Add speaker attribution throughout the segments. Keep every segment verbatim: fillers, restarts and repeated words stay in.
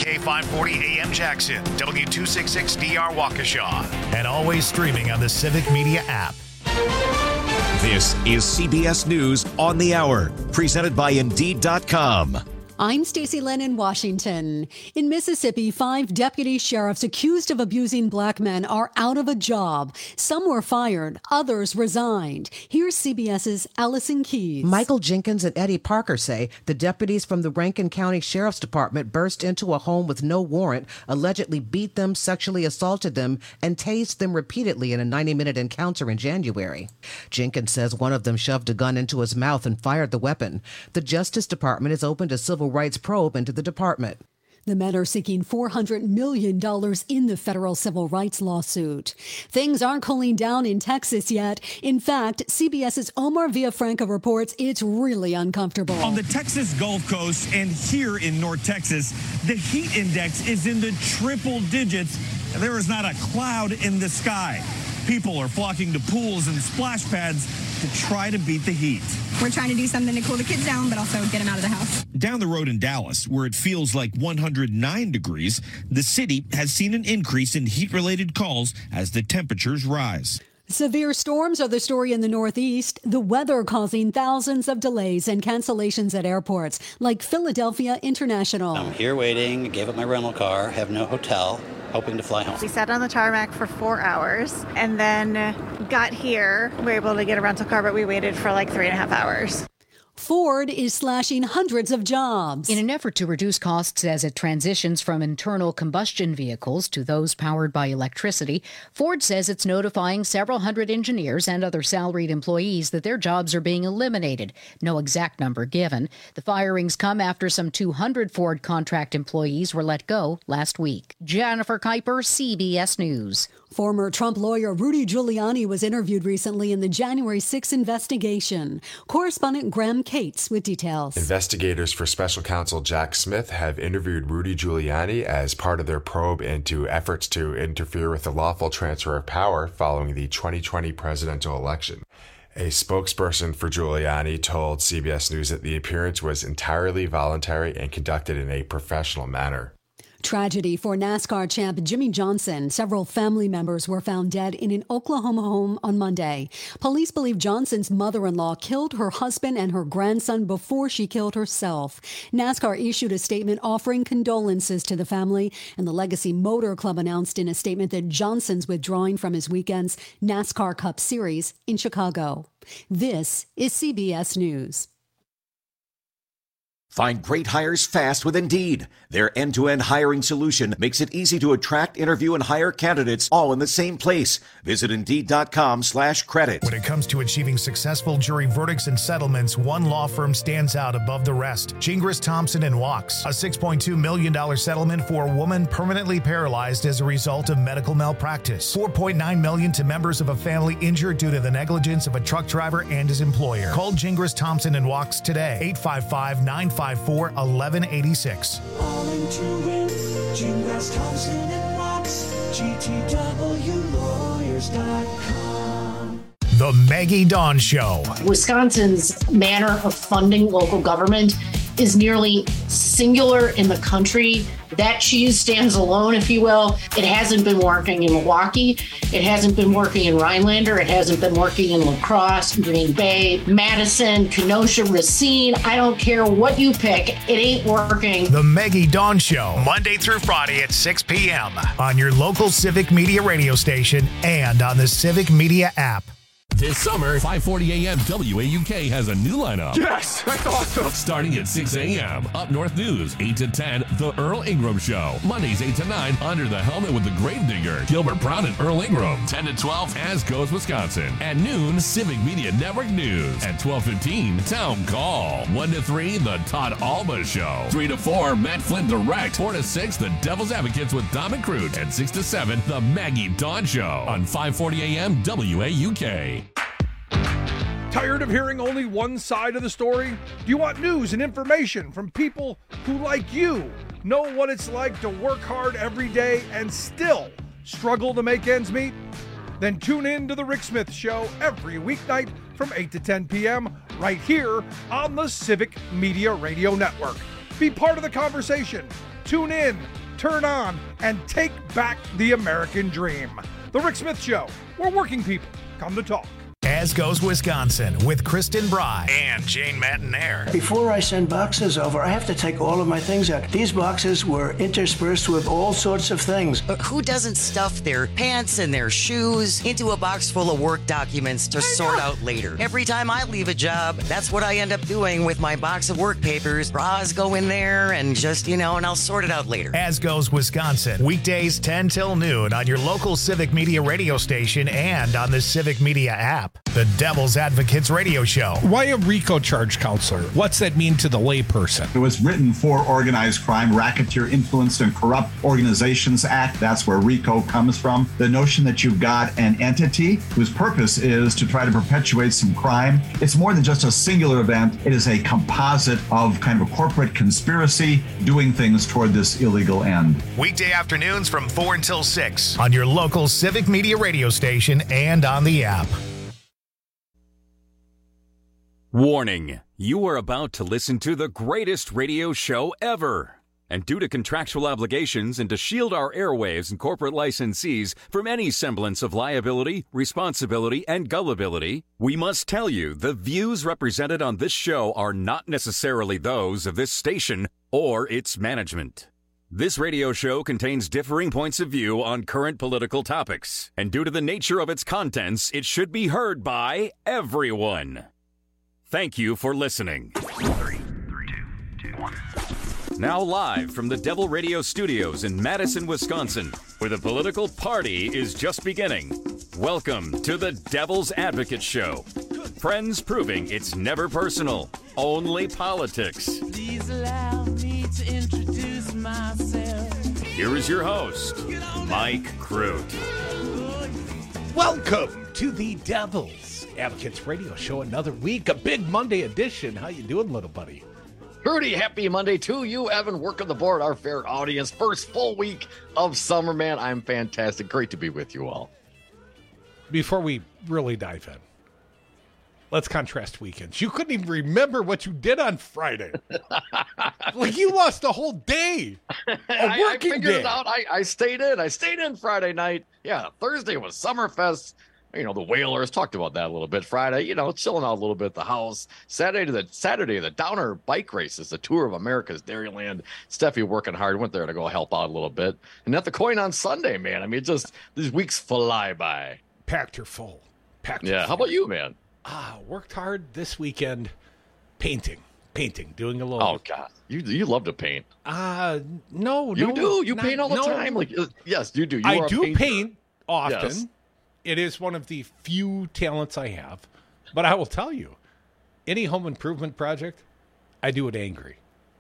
Speaker 1: K five forty A M Jackson, W two sixty-six D R Waukesha, and always streaming on the Civic Media app.
Speaker 2: This is C B S News on the Hour, presented by Indeed dot com.
Speaker 3: I'm Stacey Lynn in Washington. In Mississippi, five deputy sheriffs accused of abusing black men are out of a job. Some were fired, others resigned. Here's CBS's Allison Keyes.
Speaker 4: Michael Jenkins and Eddie Parker say the deputies from the Rankin County Sheriff's Department burst into a home with no warrant, allegedly beat them, sexually assaulted them, and tased them repeatedly in a ninety-minute encounter in January. Jenkins says one of them shoved a gun into his mouth and fired the weapon. The Justice Department has opened a civil rights probe into the department.
Speaker 3: The men are seeking four hundred million dollars in the federal civil rights lawsuit. Things aren't cooling down in Texas yet. In fact, CBS's Omar Villafranca reports it's really uncomfortable.
Speaker 5: On the Texas Gulf Coast and here in North Texas, the heat index is in the triple digits. There is not a cloud in the sky. People are flocking to pools and splash pads to try to beat the heat.
Speaker 6: We're trying to do something to cool the kids down, but also get them out of the house.
Speaker 5: Down the road in Dallas, where it feels like one hundred nine degrees, the city has seen an increase in heat-related calls as the temperatures rise.
Speaker 3: Severe storms are the story in the Northeast. The weather causing thousands of delays and cancellations at airports, like Philadelphia International.
Speaker 7: I'm here waiting, gave up my rental car, have no hotel, hoping to fly home.
Speaker 8: We sat on the tarmac for four hours and then got here. We were able to get a rental car, but we waited for like three and a half hours.
Speaker 3: Ford is slashing hundreds of jobs.
Speaker 9: In an effort to reduce costs as it transitions from internal combustion vehicles to those powered by electricity, Ford says it's notifying several hundred engineers and other salaried employees that their jobs are being eliminated. No exact number given. The firings come after some two hundred Ford contract employees were let go last week. Jennifer Kuiper, C B S News.
Speaker 3: Former Trump lawyer Rudy Giuliani was interviewed recently in the January sixth investigation. Correspondent Graham Cates with details.
Speaker 10: Investigators for Special Counsel Jack Smith have interviewed Rudy Giuliani as part of their probe into efforts to interfere with the lawful transfer of power following the twenty twenty presidential election. A spokesperson for Giuliani told C B S News that the appearance was entirely voluntary and conducted in a professional manner.
Speaker 3: Tragedy for NASCAR champ Jimmie Johnson. Several family members were found dead in an Oklahoma home on Monday. Police believe Johnson's mother-in-law killed her husband and her grandson before she killed herself. NASCAR issued a statement offering condolences to the family, and the Legacy Motor Club announced in a statement that Johnson's withdrawing from his weekend's NASCAR Cup Series in Chicago. This is C B S News.
Speaker 2: Find great hires fast with Indeed. Their end-to-end hiring solution makes it easy to attract, interview, and hire candidates all in the same place. Visit Indeed.com slash credit.
Speaker 1: When it comes to achieving successful jury verdicts and settlements, one law firm stands out above the rest. Gingras, Thompson and Wachs. A six point two million dollars settlement for a woman permanently paralyzed as a result of medical malpractice. four point nine million dollars to members of a family injured due to the negligence of a truck driver and his employer. Call Gingras, Thompson and Wachs today. eight five five, nine five four, one one eight six.
Speaker 11: All in to win. Gingras, Thompson and Wachs. G T W lawyers dot com.
Speaker 1: The Maggie Dawn Show.
Speaker 12: Wisconsin's manner of funding local government is nearly singular in the country. That cheese stands alone, if you will. It hasn't been working in Milwaukee. It hasn't been working in Rhinelander. It hasn't been working in La Crosse, Green Bay, Madison, Kenosha, Racine. I don't care what you pick. It ain't working.
Speaker 1: The Maggie Dawn Show, Monday through Friday at six p.m. on your local Civic Media radio station and on the Civic Media app.
Speaker 13: This summer, five forty a.m. W A U K has a new lineup.
Speaker 14: Yes, that's awesome.
Speaker 13: Starting at six a.m. Up North News, eight to ten, The Earl Ingram Show. Mondays, eight to nine, Under the Helmet with the Gravedigger. Gilbert Brown and Earl Ingram. ten to twelve, As Goes Wisconsin. At noon, Civic Media Network News. At twelve fifteen, Town Call. one to three, The Todd Alba Show. three to four, Matt Flynn Direct. four to six, The Devil's Advocates with Dom and Crute. And six to seven, The Maggie Dawn Show on five forty a.m. W A U K.
Speaker 14: Tired of hearing only one side of the story? Do you want news and information from people who, like you, know what it's like to work hard every day and still struggle to make ends meet? Then tune in to The Rick Smith Show every weeknight from eight to ten p.m. right here on the Civic Media Radio Network. Be part of the conversation. Tune in, turn on, and take back the American dream. The Rick Smith Show, where working people come to talk.
Speaker 1: As Goes Wisconsin with Kristen Bry and Jane Matanair.
Speaker 15: Before I send boxes over, I have to take all of my things out. These boxes were interspersed with all sorts of things.
Speaker 16: But who doesn't stuff their pants and their shoes into a box full of work documents to sort out later? Every time I leave a job, that's what I end up doing with my box of work papers. Bras go in there and just, you know, and I'll sort it out later.
Speaker 1: As Goes Wisconsin, weekdays ten till noon on your local Civic Media radio station and on the Civic Media app. The Devil's Advocates Radio Show.
Speaker 17: Why a RICO charge counselor? What's that mean to the layperson?
Speaker 18: It was written for Organized Crime, Racketeer Influenced and Corrupt Organizations Act. That's where RICO comes from. The notion that you've got an entity whose purpose is to try to perpetuate some crime. It's more than just a singular event. It is a composite of kind of a corporate conspiracy doing things toward this illegal end.
Speaker 1: Weekday afternoons from four until six on your local Civic Media radio station and on the app.
Speaker 19: Warning, you are about to listen to the greatest radio show ever. And due to contractual obligations and to shield our airwaves and corporate licensees from any semblance of liability, responsibility, and gullibility, we must tell you the views represented on this show are not necessarily those of this station or its management. This radio show contains differing points of view on current political topics, and due to the nature of its contents, it should be heard by everyone. Thank you for listening. Three, three, two, two, one. Now live from the Devil Radio Studios in Madison, Wisconsin, where the political party is just beginning. Welcome to the Devil's Advocate Show. Friends proving it's never personal, only politics.
Speaker 11: Please allow me to introduce myself.
Speaker 19: Here is your host, Mike Crute.
Speaker 17: Welcome to the Devil's Advocates Radio Show. Another week, a big Monday edition. How you doing, little buddy?
Speaker 20: Pretty happy Monday to you, Evan. Working the board, our fair audience. First full week of summer, man. I'm fantastic. Great to be with you all.
Speaker 17: Before we really dive in, let's contrast weekends. You couldn't even remember what you did on Friday. Like you lost a whole day. A working
Speaker 20: I, I figured
Speaker 17: day.
Speaker 20: it out. I, I stayed in. I stayed in Friday night. Yeah, Thursday was Summerfest. You know, the Whalers, talked about that a little bit. Friday, you know, chilling out a little bit at the house. Saturday to the Saturday, the Downer bike races, the Tour of America's Dairyland. Steffi working hard, went there to go help out a little bit. And at the Coin on Sunday, man. I mean, it just, these weeks fly by.
Speaker 17: Packed her full. Packed her
Speaker 20: Yeah,
Speaker 17: full.
Speaker 20: how about you, man?
Speaker 17: Ah, worked hard this weekend. Painting. Painting. Doing a little.
Speaker 20: Oh, God. You you love to paint.
Speaker 17: Uh, no,
Speaker 20: You
Speaker 17: no.
Speaker 20: do. You
Speaker 17: not-
Speaker 20: paint all the
Speaker 17: no.
Speaker 20: time. Like, uh, yes, you do. You
Speaker 17: I
Speaker 20: are a
Speaker 17: do
Speaker 20: painter.
Speaker 17: paint often.
Speaker 20: Yes.
Speaker 17: It is one of the few talents I have. But I will tell you, any home improvement project, I do it angry.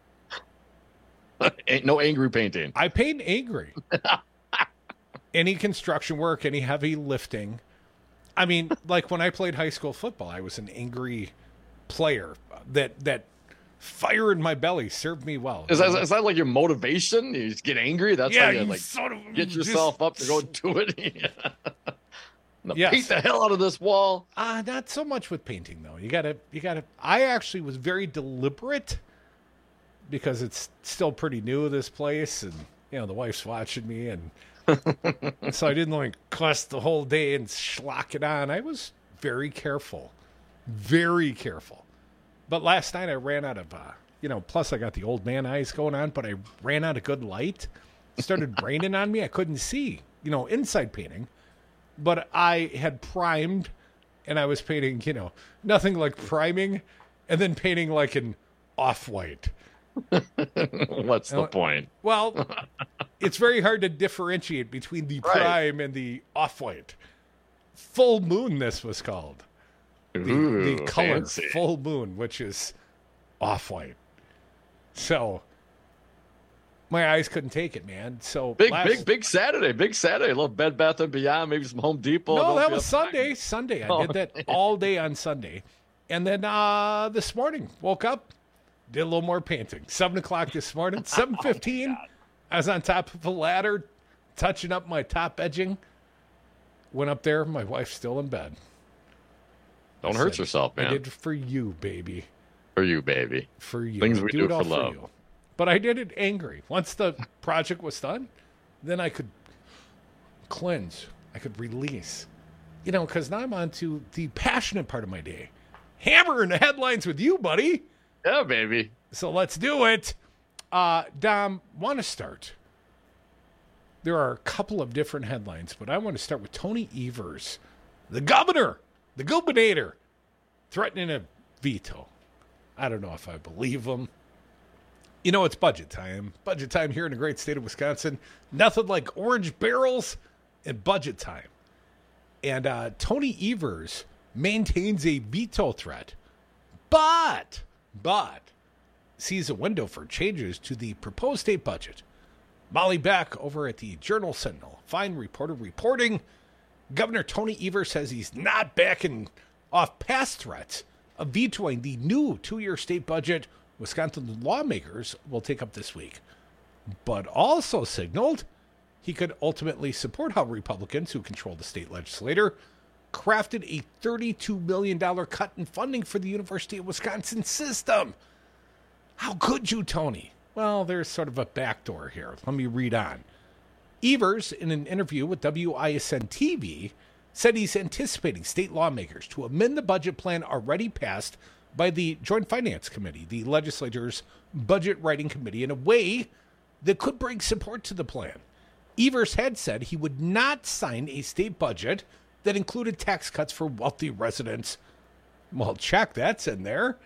Speaker 20: Ain't no angry painting.
Speaker 17: I paint angry. Any construction work, any heavy lifting. I mean, like when I played high school football, I was an angry player. That that fire in my belly served me well.
Speaker 20: Is that, is that like your motivation? You just get angry? That's
Speaker 17: Yeah,
Speaker 20: how you,
Speaker 17: you
Speaker 20: like
Speaker 17: sort of
Speaker 20: get
Speaker 17: just-
Speaker 20: yourself up to go do it. Now,
Speaker 17: Yes.
Speaker 20: paint the hell out of this wall.
Speaker 17: Uh, not so much with painting though. You gotta, you gotta. I actually was very deliberate because it's still pretty new, this place, and you know the wife's watching me, and so I didn't like cuss the whole day and schlock it on. I was very careful, very careful. But last night I ran out of, uh, you know. Plus I got the old man eyes going on, but I ran out of good light. It started raining on me. I couldn't see, you know, inside painting. But I had primed, and I was painting, you know, nothing like priming, and then painting like an off-white.
Speaker 20: What's the point?
Speaker 17: Well, it's very hard to differentiate between the
Speaker 20: Right.
Speaker 17: prime and the off-white. Full moon, this was called. The,
Speaker 20: Ooh,
Speaker 17: the color
Speaker 20: fancy.
Speaker 17: full moon, which is off-white. So my eyes couldn't take it, man. So
Speaker 20: Big,
Speaker 17: last-
Speaker 20: big, big Saturday. Big Saturday. A little Bed Bath and Beyond, maybe some Home Depot.
Speaker 17: No,
Speaker 20: Don't
Speaker 17: that
Speaker 20: be
Speaker 17: was
Speaker 20: upset.
Speaker 17: Sunday. Sunday. I
Speaker 20: Oh,
Speaker 17: did that all day on Sunday. And then uh, this morning, woke up, did a little more painting. seven o'clock this morning. seven fifteen, I was on top of a ladder, touching up my top edging. Went up there. My wife's still in bed.
Speaker 20: Don't
Speaker 17: I
Speaker 20: hurt
Speaker 17: said,
Speaker 20: yourself, man.
Speaker 17: I did for you, baby.
Speaker 20: For you, baby.
Speaker 17: For you.
Speaker 20: Things we
Speaker 17: do
Speaker 20: do
Speaker 17: it all
Speaker 20: for love.
Speaker 17: you. But I did it angry. Once the project was done, then I could cleanse. I could release. You know, because now I'm on to the passionate part of my day. Hammering the headlines with you, buddy.
Speaker 20: Yeah, baby.
Speaker 17: So let's do it. Uh, Dom, want to start? There are a couple of different headlines, but I want to start with Tony Evers, the governor, the gubernator, threatening a veto. I don't know if I believe him. You know, it's budget time. Budget time here in the great state of Wisconsin. Nothing like orange barrels and budget time. And uh, Tony Evers maintains a veto threat, but, but, sees a window for changes to the proposed state budget. Molly Beck over at the Journal Sentinel, fine reporter reporting, Governor Tony Evers says he's not backing off past threats of vetoing the new two-year state budget Wisconsin lawmakers will take up this week, but also signaled he could ultimately support how Republicans who control the state legislature crafted a thirty-two million dollars cut in funding for the University of Wisconsin system. How could you, Tony? Well, there's sort of a backdoor here. Let me read on. Evers, in an interview with W I S N T V, said he's anticipating state lawmakers to amend the budget plan already passed by the Joint Finance Committee, the legislature's budget writing committee, in a way that could bring support to the plan. Evers had said he would not sign a state budget that included tax cuts for wealthy residents. Well, check, that's in there.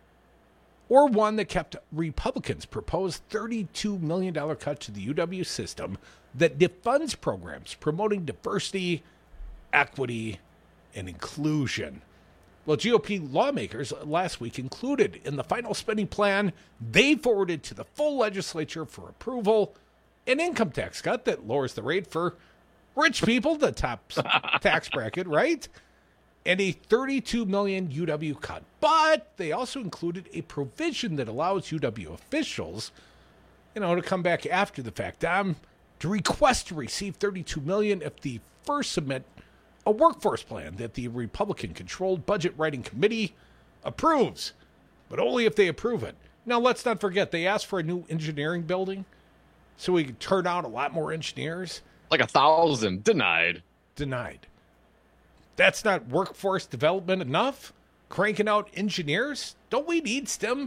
Speaker 17: Or one that kept Republicans' proposed thirty-two million dollars cut to the U W system that defunds programs promoting diversity, equity, and inclusion. Well, G O P lawmakers last week included in the final spending plan they forwarded to the full legislature for approval an income tax cut that lowers the rate for rich people, the top tax bracket, right? And a thirty-two million dollars U W cut. But they also included a provision that allows U W officials, you know, to come back after the fact, um, to request to receive thirty-two million dollars if they first submit a workforce plan that the Republican-controlled budget writing committee approves, but only if they approve it. Now, let's not forget, they asked for a new engineering building so we could turn out a lot more engineers.
Speaker 20: Like a thousand. Denied.
Speaker 17: Denied. That's not workforce development enough? Cranking out engineers? Don't we need STEM?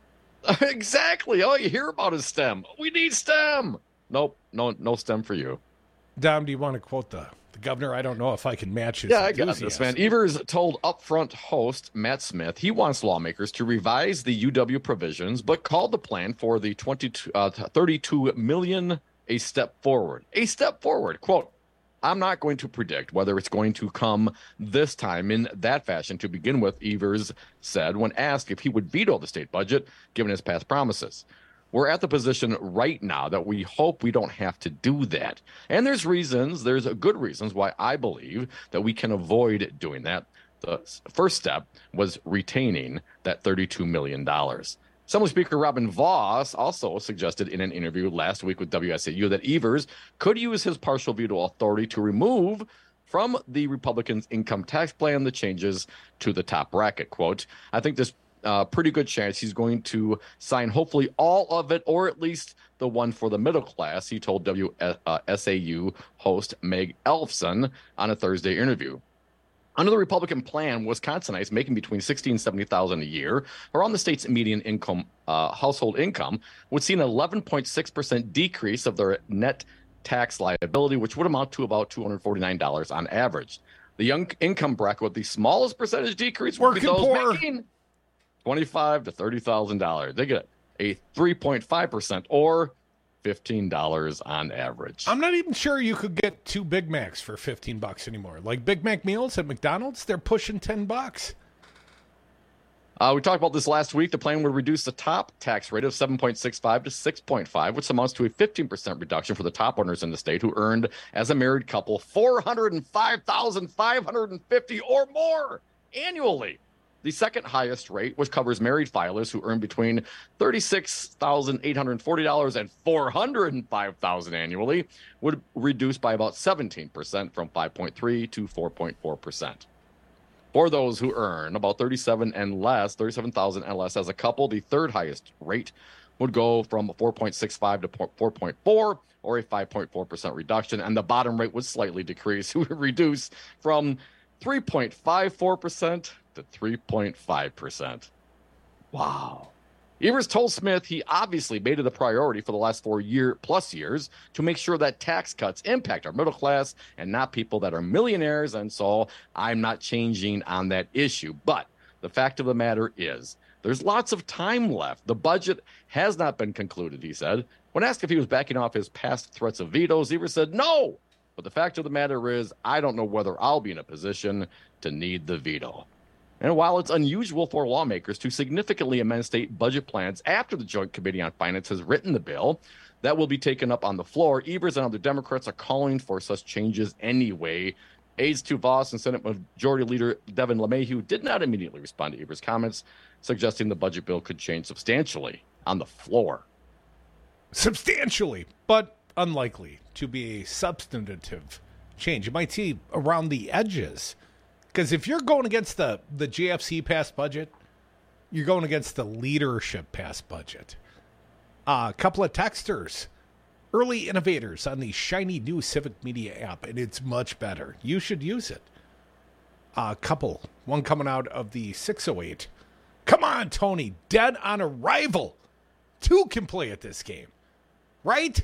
Speaker 20: Exactly. All you hear about is STEM. We need STEM. Nope. No, no STEM for you.
Speaker 17: Dom, do you want to quote the, the governor? I don't know if I can match his
Speaker 20: Yeah, I got this, man. Evers told Upfront host Matt Smith he wants lawmakers to revise the U W provisions, but called the plan for the twenty-two, uh, thirty-two million dollars a step forward. A step forward. Quote, I'm not going to predict whether it's going to come this time in that fashion to begin with, Evers said when asked if he would veto the state budget, given his past promises. We're at the position right now that we hope we don't have to do that. And there's reasons, there's good reasons why I believe that we can avoid doing that. The first step was retaining that thirty-two million dollars. Assembly Speaker Robin Vos also suggested in an interview last week with W S A U that Evers could use his partial veto authority to remove from the Republicans' income tax plan the changes to the top bracket. Quote, I think there's a pretty good chance he's going to sign hopefully all of it, or at least the one for the middle class, he told W S A U host Meg Elfson on a Thursday interview. Under the Republican plan, Wisconsinites making between sixteen and seventy thousand dollars a year, around the state's median income, uh, household income, would see an eleven point six percent decrease of their net tax liability, which would amount to about two hundred forty-nine dollars on average. The young income bracket with the smallest percentage decrease would be those poor. making twenty-five thousand to thirty thousand dollars. They get a three point five percent or fifteen dollars on average.
Speaker 17: I'm not even sure you could get two Big Macs for fifteen bucks anymore. Like Big Mac meals at McDonald's, they're pushing ten bucks.
Speaker 20: Uh, we talked about this last week. The plan would reduce the top tax rate of seven point six five to six point five, which amounts to a fifteen percent reduction for the top earners in the state who earned, as a married couple, four hundred five thousand five hundred fifty dollars or more annually. The second highest rate, which covers married filers who earn between thirty-six thousand eight hundred forty dollars and four hundred five thousand dollars annually, would reduce by about seventeen percent from five point three to four point four percent. For those who earn about thirty-seven and less, thirty-seven thousand and less as a couple, the third highest rate would go from four point six five to four point four, or a five point four percent reduction, and the bottom rate would slightly decrease. It would reduce from three point five four percent to three point five percent. Wow. Evers told Smith he obviously made it a priority for the last four year plus years to make sure that tax cuts impact our middle class and not people that are millionaires. And so I'm not changing on that issue. But the fact of the matter is there's lots of time left. The budget has not been concluded, he said. When asked if he was backing off his past threats of vetoes, Evers said no. But the fact of the matter is I don't know whether I'll be in a position to need the veto. And while it's unusual for lawmakers to significantly amend state budget plans after the Joint Committee on Finance has written the bill, that will be taken up on the floor. Evers and other Democrats are calling for such changes anyway. Aides to Voss and Senate Majority Leader Devin LeMahieu did not immediately respond to Evers' comments, suggesting the budget bill could change substantially on the floor.
Speaker 17: Substantially, but unlikely to be a substantive change. You might see around the edges. Because if you're going against the, the J F C passed budget, you're going against the leadership passed budget. Uh, a couple of texters, early innovators on the shiny new Civic Media app, and it's much better. You should use it. A uh, couple, one coming out of the six oh eight. Come on, Tony, dead on arrival. Two can play at this game, right?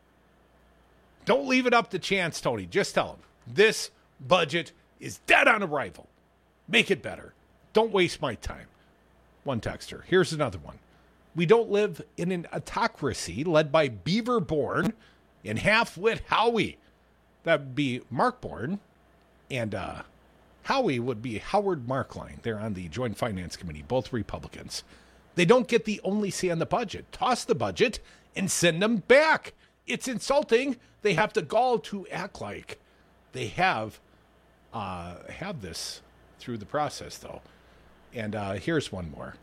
Speaker 17: Don't leave it up to chance, Tony. Just tell him this budget is dead on arrival. Make it better. Don't waste my time. One texter. Here's another one. We don't live in an autocracy led by Beaver Bourne and half-wit Howie. That would be Mark Bourne, and uh, Howie would be Howard Markline. They're on the Joint Finance Committee, both Republicans. They don't get the only say on the budget. Toss the budget and send them back. It's insulting. They have the gall to act like they have Uh, have this through the process, though. And uh, here's one more.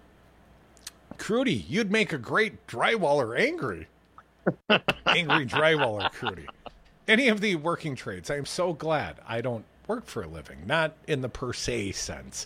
Speaker 17: Crudy, you'd make a great drywaller angry. Angry drywaller, Crudy. Any of the working trades, I am so glad I don't work for a living. Not in the per se sense.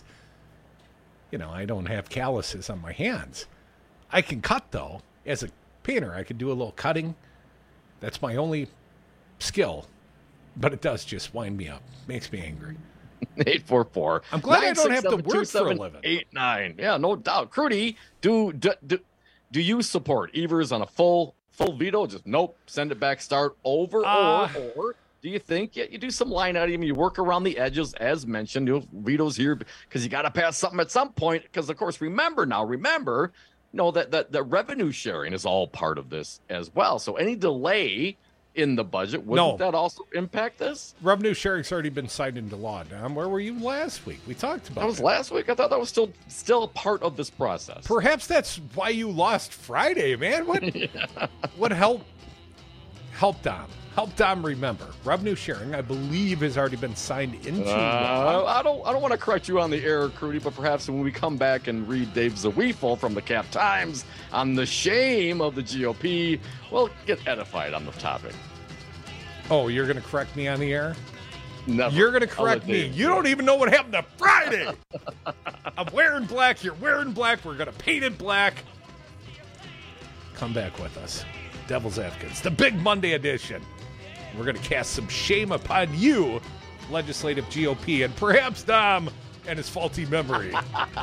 Speaker 17: You know, I don't have calluses on my hands. I can cut, though. As a painter, I can do a little cutting. That's my only skill. But it does just wind me up. Makes me angry.
Speaker 20: eight four four.
Speaker 17: I'm glad I don't have to work for a living.
Speaker 20: eight nine. Yeah, no doubt. Crudy, do, do do do you support Evers on a full full veto? Just nope, send it back, start over, uh, or or do you think yeah, you do some line item, you work around the edges as mentioned, you know, vetoes here because you got to pass something at some point. Because of course, remember now, remember, you know that that the revenue sharing is all part of this as well. So any delay in the budget, wouldn't no. that also impact this?
Speaker 17: Revenue sharing's already been signed into law. Dom, where were you last week? We talked about
Speaker 20: that. Was
Speaker 17: it.
Speaker 20: last week? I thought that was still still a part of this process.
Speaker 17: Perhaps that's why you lost Friday, man. What? yeah. What help? Help Dom. Help Dom remember. Revenue sharing, I believe, has already been signed into
Speaker 20: uh,
Speaker 17: law.
Speaker 20: I don't. I don't want to correct you on the air, Crudy, but perhaps when we come back and read Dave Zawiefel from the Cap Times on the shame of the G O P, we'll get edified on the topic.
Speaker 17: Oh, you're going to correct me on the air?
Speaker 20: Never.
Speaker 17: You're going to correct me. You don't even know what happened to Friday. I'm wearing black. You're wearing black. We're going to paint it black. Come back with us. Devil's Advocates, the big Monday edition. We're going to cast some shame upon you, legislative G O P, and perhaps Dom and his faulty memory.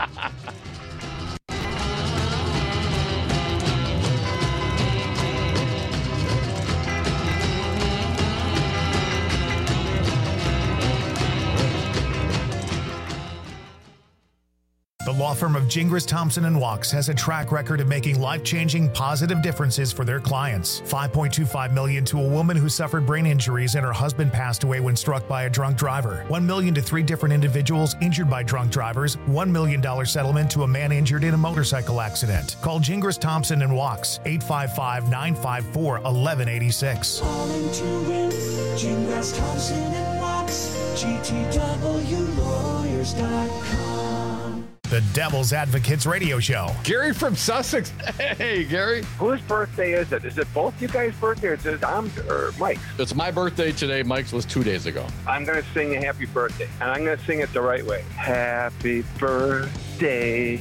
Speaker 1: The law firm of Gingras, Thompson and Wachs has a track record of making life-changing positive differences for their clients. five point two five million dollars to a woman who suffered brain injuries and her husband passed away when struck by a drunk driver. one million dollars to three different individuals injured by drunk drivers. one million dollars settlement to a man injured in a motorcycle accident. Call Gingras, Thompson and Wachs, eight five five, nine five four, one one eight six.
Speaker 11: Calling to win, Gingras, Thompson and Wachs, G T W lawyers dot com.
Speaker 1: The Devil's Advocates Radio Show.
Speaker 17: Gary from Sussex.
Speaker 20: Hey, Gary.
Speaker 21: Whose birthday is it? Is it both you guys' birthday or is it Dom's or Mike's?
Speaker 20: It's my birthday today. Mike's was two days ago.
Speaker 21: I'm going to sing a happy birthday, and I'm going to sing it the right way. Happy birthday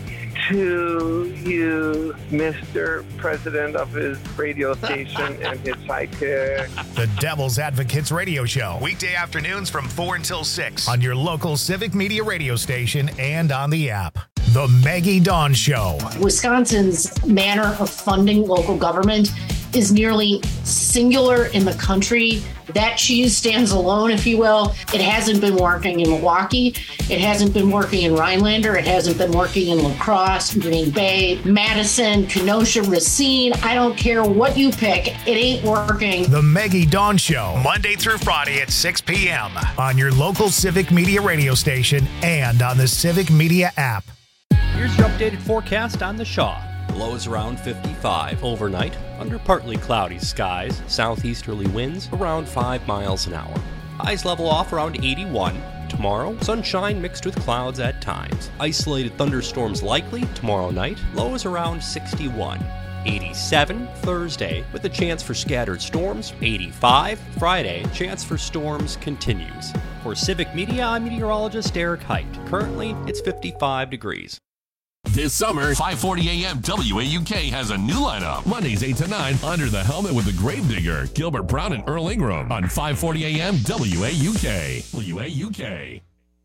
Speaker 21: to you, Mister President of his radio station and his sidekick.
Speaker 1: The Devil's Advocates Radio Show, weekday afternoons from four until six on your local Civic Media radio station and on the app. The Maggie Dawn Show.
Speaker 12: Wisconsin's manner of funding local government is nearly singular in the country. That cheese stands alone, if you will. It hasn't been working in Milwaukee. It hasn't been working in Rhinelander. It hasn't been working in La Crosse, Green Bay, Madison, Kenosha, Racine. I don't care what you pick. It ain't working.
Speaker 1: The Maggie Dawn Show, Monday through Friday at six p.m. on your local Civic Media radio station and on the Civic Media app.
Speaker 4: Here's your updated forecast on the Shaw. Lows around fifty-five. Overnight, under partly cloudy skies, southeasterly winds around five miles an hour. Highs level off around eighty-one. Tomorrow, sunshine mixed with clouds at times. Isolated thunderstorms likely tomorrow night. Lows around sixty-one. eighty-seven Thursday with a chance for scattered storms. eighty-five Friday, chance for storms continues. For Civic Media, I'm meteorologist Eric Height. Currently, it's fifty-five degrees.
Speaker 13: This summer, five forty a.m. W A U K has a new lineup. Mondays eight to nine, Under the Helmet with the Gravedigger, Gilbert Brown and Earl Ingram on five forty a.m. W A U K. W A U K.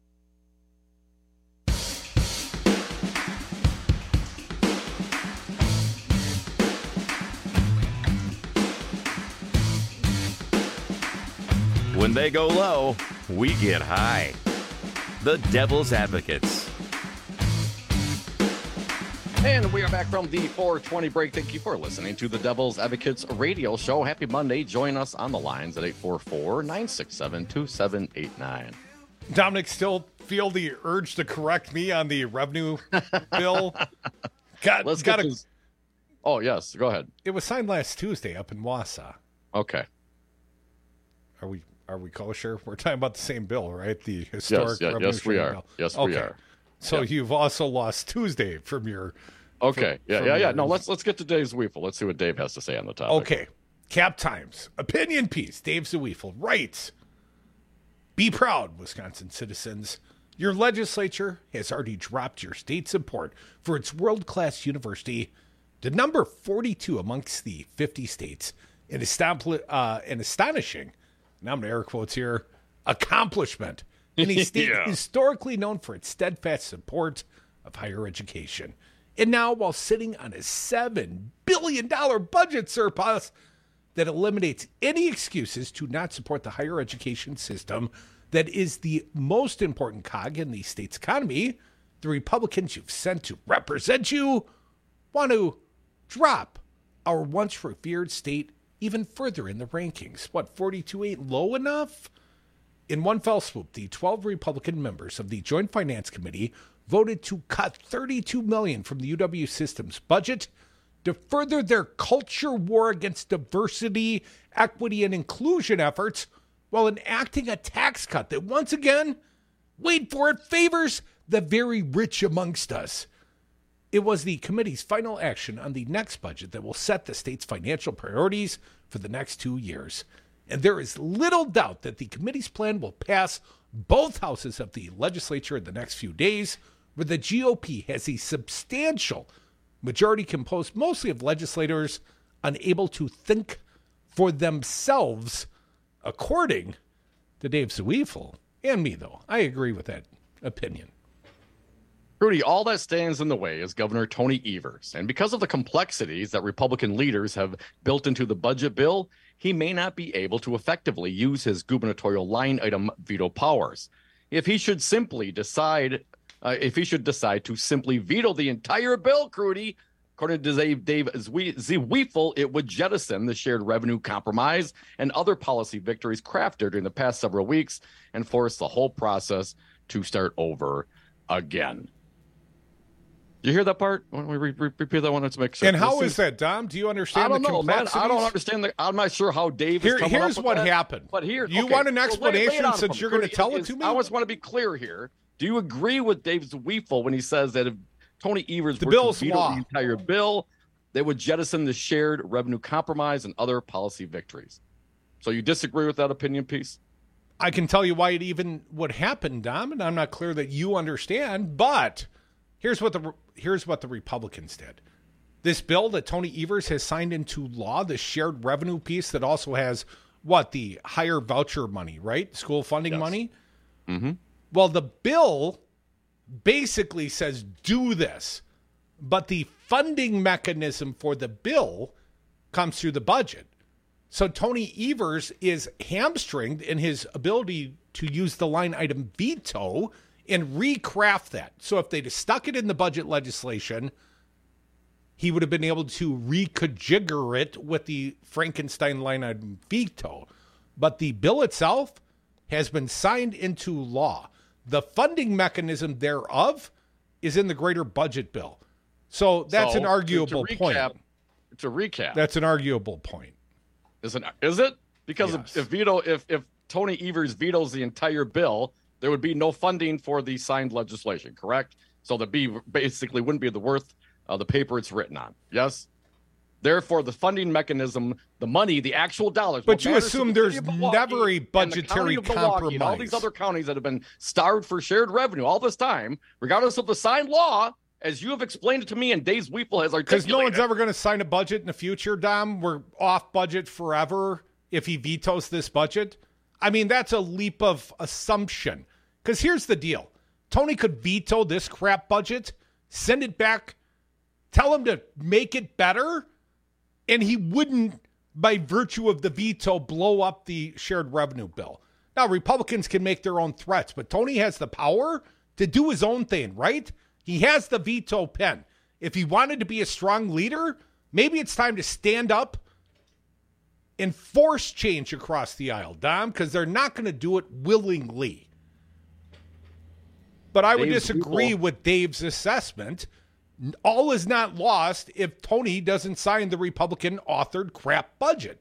Speaker 22: When they go low, we get high. The Devil's Advocates.
Speaker 20: And we are back from the four twenty break. Thank you for listening to the Devil's Advocates radio show. Happy Monday. Join us on the lines at eight four four, nine six seven, two seven eight nine.
Speaker 17: Dominic, still feel the urge to correct me on the revenue bill? Got,
Speaker 20: Let's
Speaker 17: got
Speaker 20: get
Speaker 17: a,
Speaker 20: this. Oh, yes. Go ahead.
Speaker 17: It was signed last Tuesday up in Wausau.
Speaker 20: Okay.
Speaker 17: Are we are we kosher? We're talking about the same bill, right? The historic
Speaker 20: yes, yeah,
Speaker 17: revenue
Speaker 20: yes, we are.
Speaker 17: bill.
Speaker 20: Yes,
Speaker 17: okay.
Speaker 20: we are.
Speaker 17: So
Speaker 20: yep.
Speaker 17: You've also lost Tuesday from your...
Speaker 20: Okay.
Speaker 17: From,
Speaker 20: yeah,
Speaker 17: from
Speaker 20: yeah, yeah.
Speaker 17: your,
Speaker 20: No, let's let's get to Dave's Weefel. Let's see what Dave has to say on the topic.
Speaker 17: Okay. Cap Times. Opinion piece. Dave Zweifel writes, be proud, Wisconsin citizens. Your legislature has already dropped your state support for its world-class university to number forty-two amongst the fifty states. An, establi- uh, an astonishing, now I'm going to air quotes here, accomplishment in a state yeah. historically known for its steadfast support of higher education. And now, while sitting on a seven billion dollars budget surplus that eliminates any excuses to not support the higher education system that is the most important cog in the state's economy, the Republicans you've sent to represent you want to drop our once revered state even further in the rankings. What, forty-two ain't low enough? In one fell swoop, the twelve Republican members of the Joint Finance Committee voted to cut thirty-two million dollars from the U W system's budget to further their culture war against diversity, equity, and inclusion efforts while enacting a tax cut that once again, wait for it, favors the very rich amongst us. It was the committee's final action on the next budget that will set the state's financial priorities for the next two years. And there is little doubt that the committee's plan will pass both houses of the legislature in the next few days, where the G O P has a substantial majority composed mostly of legislators unable to think for themselves, according to Dave Zweifel and me, though. I agree with that opinion.
Speaker 20: Rudy, all that stands in the way is Governor Tony Evers. And because of the complexities that Republican leaders have built into the budget bill, he may not be able to effectively use his gubernatorial line item veto powers. If he should simply decide, uh, if he should decide to simply veto the entire bill, Rudy, according to Dave, Dave Zweifel, it would jettison the shared revenue compromise and other policy victories crafted during the past several weeks and force the whole process to start over again. You hear that part? Why don't we re- re- repeat that one to make sure?
Speaker 17: And how is, is that, Dom? Do you understand?
Speaker 20: I don't
Speaker 17: the
Speaker 20: know, man.
Speaker 17: complexities?
Speaker 20: I don't understand. The, I'm not sure how Dave
Speaker 17: here,
Speaker 20: is coming
Speaker 17: Here's
Speaker 20: up with
Speaker 17: what
Speaker 20: that.
Speaker 17: happened.
Speaker 20: But here,
Speaker 17: you
Speaker 20: okay.
Speaker 17: want an explanation
Speaker 20: so lay, lay
Speaker 17: since you're going to tell
Speaker 20: is,
Speaker 17: it to me?
Speaker 20: I just want to be clear here. Do you agree with Dave Zweifel when he says that if Tony Evers
Speaker 17: the
Speaker 20: were
Speaker 17: bill's
Speaker 20: to veto
Speaker 17: law.
Speaker 20: the entire bill, they would jettison the shared revenue compromise and other policy victories? So you disagree with that opinion piece?
Speaker 17: I can tell you why it even would happen, Dom, and I'm not clear that you understand, but Here's what the here's what the Republicans did. This bill that Tony Evers has signed into law, the shared revenue piece that also has what the higher voucher money, right? School funding yes. money.
Speaker 20: Mm-hmm.
Speaker 17: Well, the bill basically says do this, but the funding mechanism for the bill comes through the budget. So Tony Evers is hamstringed in his ability to use the line item veto and recraft that. So if they'd stuck it in the budget legislation, he would have been able to reconfigure it with the Frankenstein line item veto. But the bill itself has been signed into law. The funding mechanism thereof is in the greater budget bill. So that's
Speaker 20: so,
Speaker 17: an arguable
Speaker 20: to, to
Speaker 17: point.
Speaker 20: Recap, to recap.
Speaker 17: That's an arguable point.
Speaker 20: Is it? Is it? Because
Speaker 17: yes.
Speaker 20: if, if veto, if if Tony Evers vetoes the entire bill, there would be no funding for the signed legislation, correct? So the B basically wouldn't be the worth of the paper it's written on. Yes? Therefore, the funding mechanism, the money, the actual dollars.
Speaker 17: But you assume there's never a budgetary compromise.
Speaker 20: And all these other counties that have been starved for shared revenue all this time, regardless of the signed law, as you have explained it to me and Dave Weeple has articulated.
Speaker 17: Because no one's ever going to sign a budget in the future, Dom. We're off budget forever if he vetoes this budget. I mean, that's a leap of assumption. Because here's the deal. Tony could veto this crap budget, send it back, tell him to make it better, and he wouldn't, by virtue of the veto, blow up the shared revenue bill. Now, Republicans can make their own threats, but Tony has the power to do his own thing, right? He has the veto pen. If he wanted to be a strong leader, maybe it's time to stand up and force change across the aisle, Dom, because they're not going to do it willingly. But I would
Speaker 20: Dave's
Speaker 17: disagree
Speaker 20: people.
Speaker 17: with Dave's assessment. All is not lost if Tony doesn't sign the Republican-authored crap budget.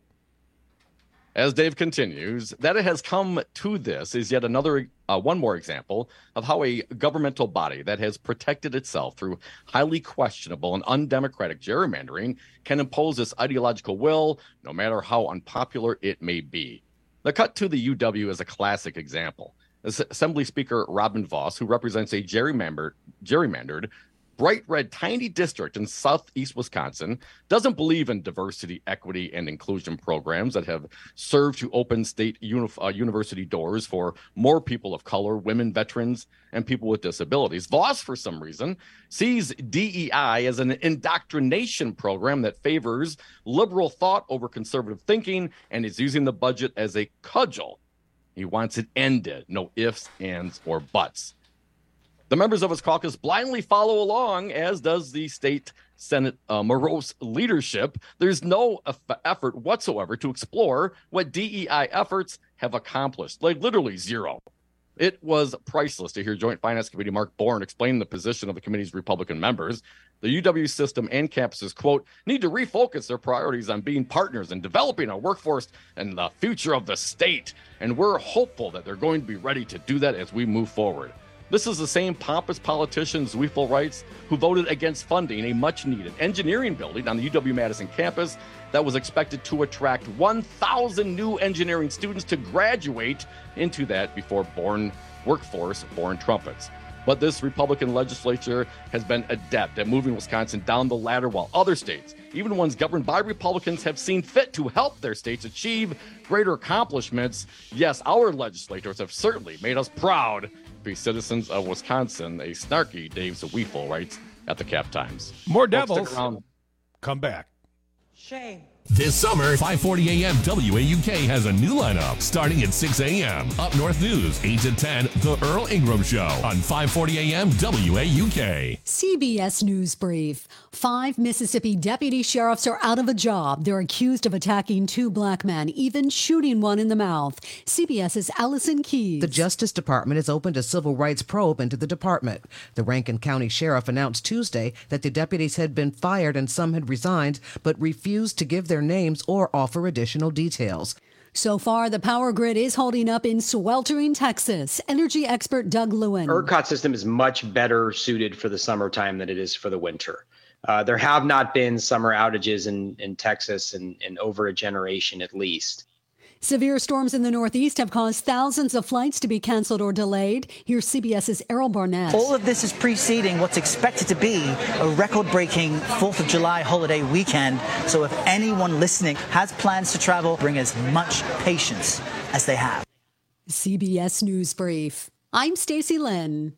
Speaker 20: As Dave continues, that it has come to this is yet another, uh, one more example of how a governmental body that has protected itself through highly questionable and undemocratic gerrymandering can impose its ideological will, no matter how unpopular it may be. The cut to the U W is a classic example. Assembly Speaker Robin Vos, who represents a gerrymandered, gerrymandered bright red tiny district in southeast Wisconsin, doesn't believe in diversity, equity, and inclusion programs that have served to open state uni- uh, university doors for more people of color, women, veterans, and people with disabilities. Vos, for some reason, sees D E I as an indoctrination program that favors liberal thought over conservative thinking and is using the budget as a cudgel. He wants it ended. No ifs, ands, or buts. The members of his caucus blindly follow along, as does the state Senate uh, morose leadership. There's no eff- effort whatsoever to explore what D E I efforts have accomplished, like literally zero. It was priceless to hear Joint Finance Committee Mark Bourne explain the position of the committee's Republican members. The U W system and campuses, quote, need to refocus their priorities on being partners and developing a workforce and the future of the state. And we're hopeful that they're going to be ready to do that as we move forward. This is the same pompous politician, Zweifel writes, who voted against funding a much-needed engineering building on the U W-Madison campus that was expected to attract one thousand new engineering students to graduate into that before born workforce, born trumpets. But this Republican legislature has been adept at moving Wisconsin down the ladder, while other states, even ones governed by Republicans, have seen fit to help their states achieve greater accomplishments. Yes, our legislators have certainly made us proud to be citizens of Wisconsin, a snarky Dave Zweifel writes at the Cap Times.
Speaker 17: More Devils. Come back.
Speaker 5: Shame.
Speaker 13: This summer, five forty a.m. W A U K has a new lineup starting at six a.m. Up North News, eight to ten, The Earl Ingram Show on five forty a.m. W A U K.
Speaker 3: C B S News Brief. Five Mississippi deputy sheriffs are out of a job. They're accused of attacking two black men, even shooting one in the mouth. CBS's Allison Keyes.
Speaker 5: The Justice Department has opened a civil rights probe into the department. The Rankin County Sheriff announced Tuesday that the deputies had been fired and some had resigned, but refused to give their names or offer additional details.
Speaker 3: So far, the power grid is holding up in sweltering Texas. Energy expert Doug Lewin.
Speaker 6: ERCOT system is much better suited for the summertime than it is for the winter. Uh, there have not been summer outages in, in Texas in, in over a generation at least.
Speaker 3: Severe storms in the Northeast have caused thousands of flights to be canceled or delayed. Here's CBS's Errol Barnett.
Speaker 7: All of this is preceding what's expected to be a record-breaking fourth of July holiday weekend. So if anyone listening has plans to travel, bring as much patience as they have.
Speaker 3: C B S News Brief. I'm Stacey Lynn.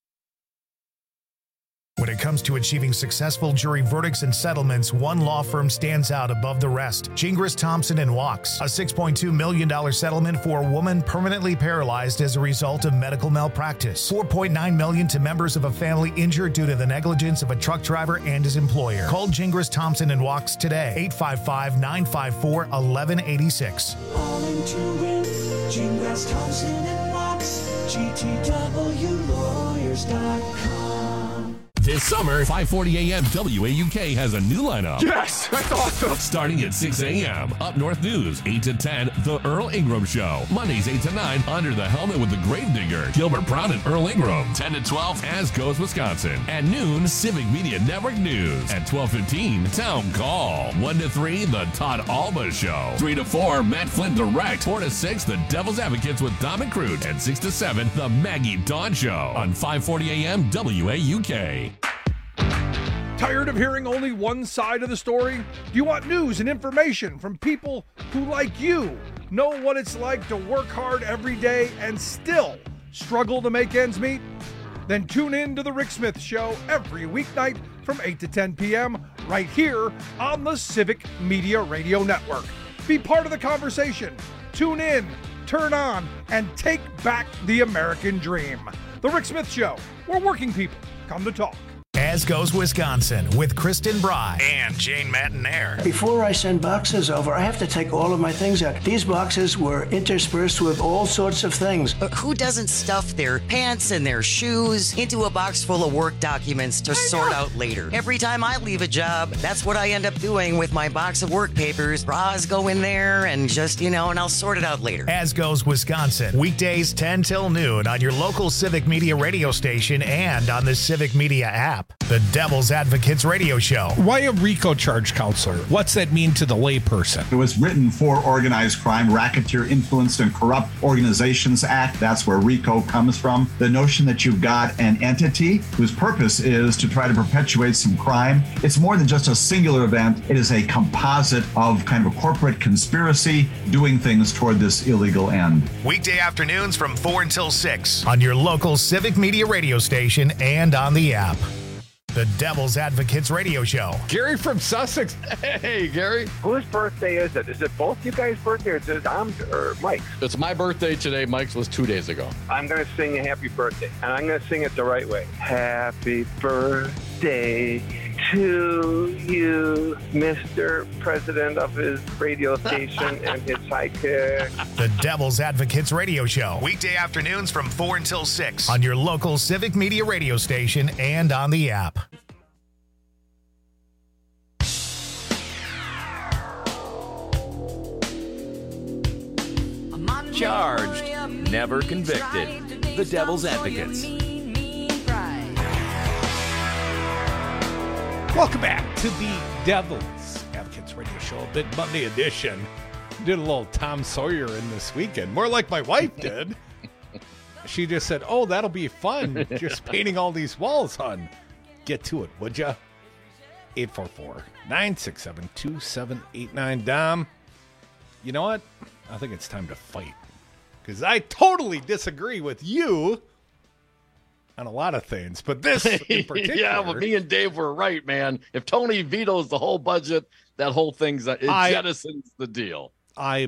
Speaker 1: When it comes to achieving successful jury verdicts and settlements, one law firm stands out above the rest. Gingras, Thompson and Wachs, a six point two million dollars settlement for a woman permanently paralyzed as a result of medical malpractice. four point nine million dollars to members of a family injured due to the negligence of a truck driver and his employer. Call Gingras, Thompson and Wachs today, eight five five, nine five four, one one eight six.
Speaker 11: All in to win, Gingras, Thompson and Wachs, G T W lawyers dot com.
Speaker 13: This summer, five forty a.m. W A U K has a new lineup.
Speaker 14: Yes, that's awesome.
Speaker 13: Starting at six a.m. Up North News, eight to ten, The Earl Ingram Show. Mondays, eight to nine, Under the Helmet with the Gravedigger, Gilbert Brown and Earl Ingram. ten to twelve, As Goes Wisconsin. At noon, Civic Media Network News. At twelve fifteen, Town Call. one to three, The Todd Alba Show. three to four, Matt Flynn Direct. four to six, The Devil's Advocates with Dom and Crute. And six to seven, The Maggie Dawn Show. On five forty a.m. W A U K.
Speaker 14: Tired of hearing only one side of the story? Do you want news and information from people who, like you, know what it's like to work hard every day and still struggle to make ends meet? Then tune in to The Rick Smith Show every weeknight from eight to ten p.m. right here on the Civic Media Radio Network. Be part of the conversation. Tune in, turn on, and take back the American dream. The Rick Smith Show, where working people come to talk.
Speaker 1: As Goes Wisconsin with Kristen Bry and Jane Matinaire.
Speaker 15: Before I send boxes over, I have to take all of my things out. These boxes were interspersed with all sorts of things.
Speaker 16: But who doesn't stuff their pants and their shoes into a box full of work documents to sort out later? Every time I leave a job, that's what I end up doing with my box of work papers. Bras go in there and just, you know, and I'll sort it out later.
Speaker 1: As Goes Wisconsin, weekdays ten till noon on your local Civic Media radio station and on the Civic Media app. The Devil's Advocates Radio Show.
Speaker 17: Why a RICO charge counselor? What's that mean to the layperson?
Speaker 18: It was written for Organized Crime, Racketeer Influenced and Corrupt Organizations Act. That's where RICO comes from. The notion that you've got an entity whose purpose is to try to perpetuate some crime. It's more than just a singular event. It is a composite of kind of a corporate conspiracy doing things toward this illegal end.
Speaker 1: Weekday afternoons from four until six on your local Civic Media radio station and on the app. The Devil's Advocates Radio Show.
Speaker 17: Gary from Sussex.
Speaker 20: Hey, Gary.
Speaker 21: Whose birthday is it? Is it both you guys' birthday or is it Dom's or Mike's?
Speaker 20: It's my birthday today. Mike's was two days ago.
Speaker 21: I'm going to sing a happy birthday, and I'm going to sing it the right way. Happy birthday to you, Mister President of his radio station and his sidekick.
Speaker 1: The Devil's Advocates Radio Show. Weekday afternoons from four until six on your local Civic Media radio station and on the app.
Speaker 22: Charged, never convicted. The Devil's Advocates.
Speaker 17: Welcome back to the Devil's Advocates Radio Show, a big Monday edition. Did a little Tom Sawyer in this weekend, more like my wife did. She just said, oh, that'll be fun, just painting all these walls, hon. Get to it, would ya? eight four four, nine six seven, two seven eight nine. Dom, you know what? I think it's time to fight. Because I totally disagree with you on a lot of things, but this in particular.
Speaker 20: Yeah, but me and Dave were right, man. If Tony vetoes the whole budget, that whole thing's it
Speaker 17: I,
Speaker 20: jettisons the deal.
Speaker 17: I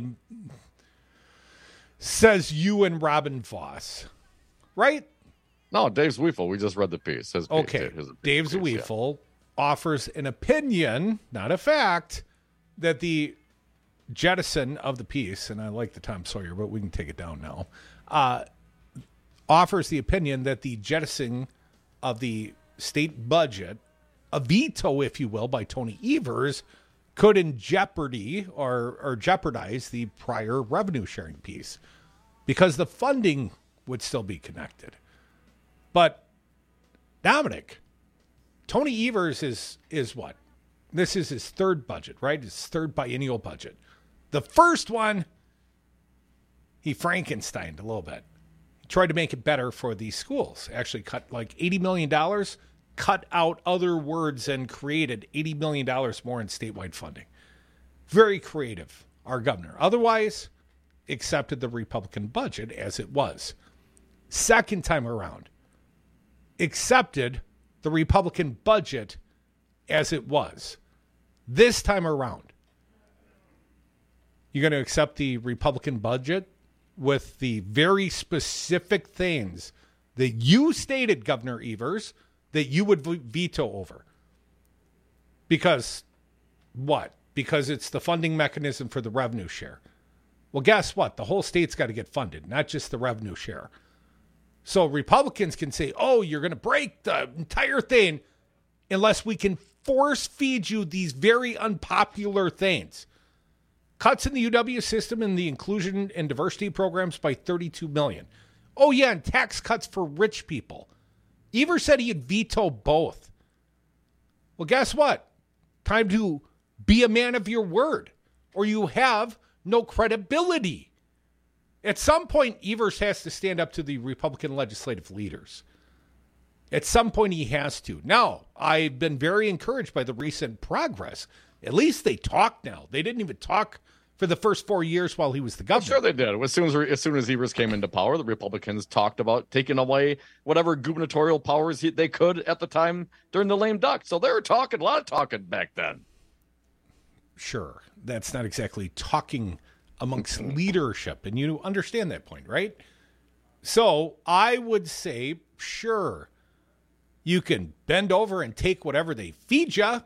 Speaker 17: says you and Robin Voss, right?
Speaker 20: No, Dave's Weefel. We just read the piece. His
Speaker 17: okay,
Speaker 20: piece, his
Speaker 17: Dave's
Speaker 20: piece,
Speaker 17: Weefel yeah. offers an opinion, not a fact, that the jettison of the piece, and I like the Tom Sawyer, but we can take it down now. Uh, offers the opinion that the jettisoning of the state budget, a veto, if you will, by Tony Evers, could in jeopardy or, or jeopardize the prior revenue sharing piece because the funding would still be connected. But Dominic, Tony Evers is is what? This is his third budget, right? His third biennial budget. The first one, He Frankensteined a little bit. He tried to make it better for these schools. Actually cut like eighty million dollars, cut out other words and created eighty million dollars more in statewide funding. Very creative, our governor. Otherwise, accepted the Republican budget as it was. Second time around, accepted the Republican budget as it was. This time around, you're going to accept the Republican budget with the very specific things that you stated, Governor Evers, that you would veto over. Because what? Because it's the funding mechanism for the revenue share. Well, guess what? The whole state's got to get funded, not just the revenue share. So Republicans can say, oh, you're going to break the entire thing unless we can force feed you these very unpopular things. Cuts in the U W system and the inclusion and diversity programs by thirty-two million dollars. Oh, yeah, and tax cuts for rich people. Evers said he'd veto both. Well, guess what? Time to be a man of your word, or you have no credibility. At some point, Evers has to stand up to the Republican legislative leaders. At some point, he has to. Now, I've been very encouraged by the recent progress. At least they talk now. They didn't even talk for the first four years while he was the governor.
Speaker 20: Well, sure they did. As soon as, as soon as Evers came into power, the Republicans talked about taking away whatever gubernatorial powers he, they could at the time during the lame duck. So they were talking, a lot of talking back then.
Speaker 17: Sure. That's not exactly talking amongst leadership, and you understand that point, right? So I would say, sure, you can bend over and take whatever they feed you,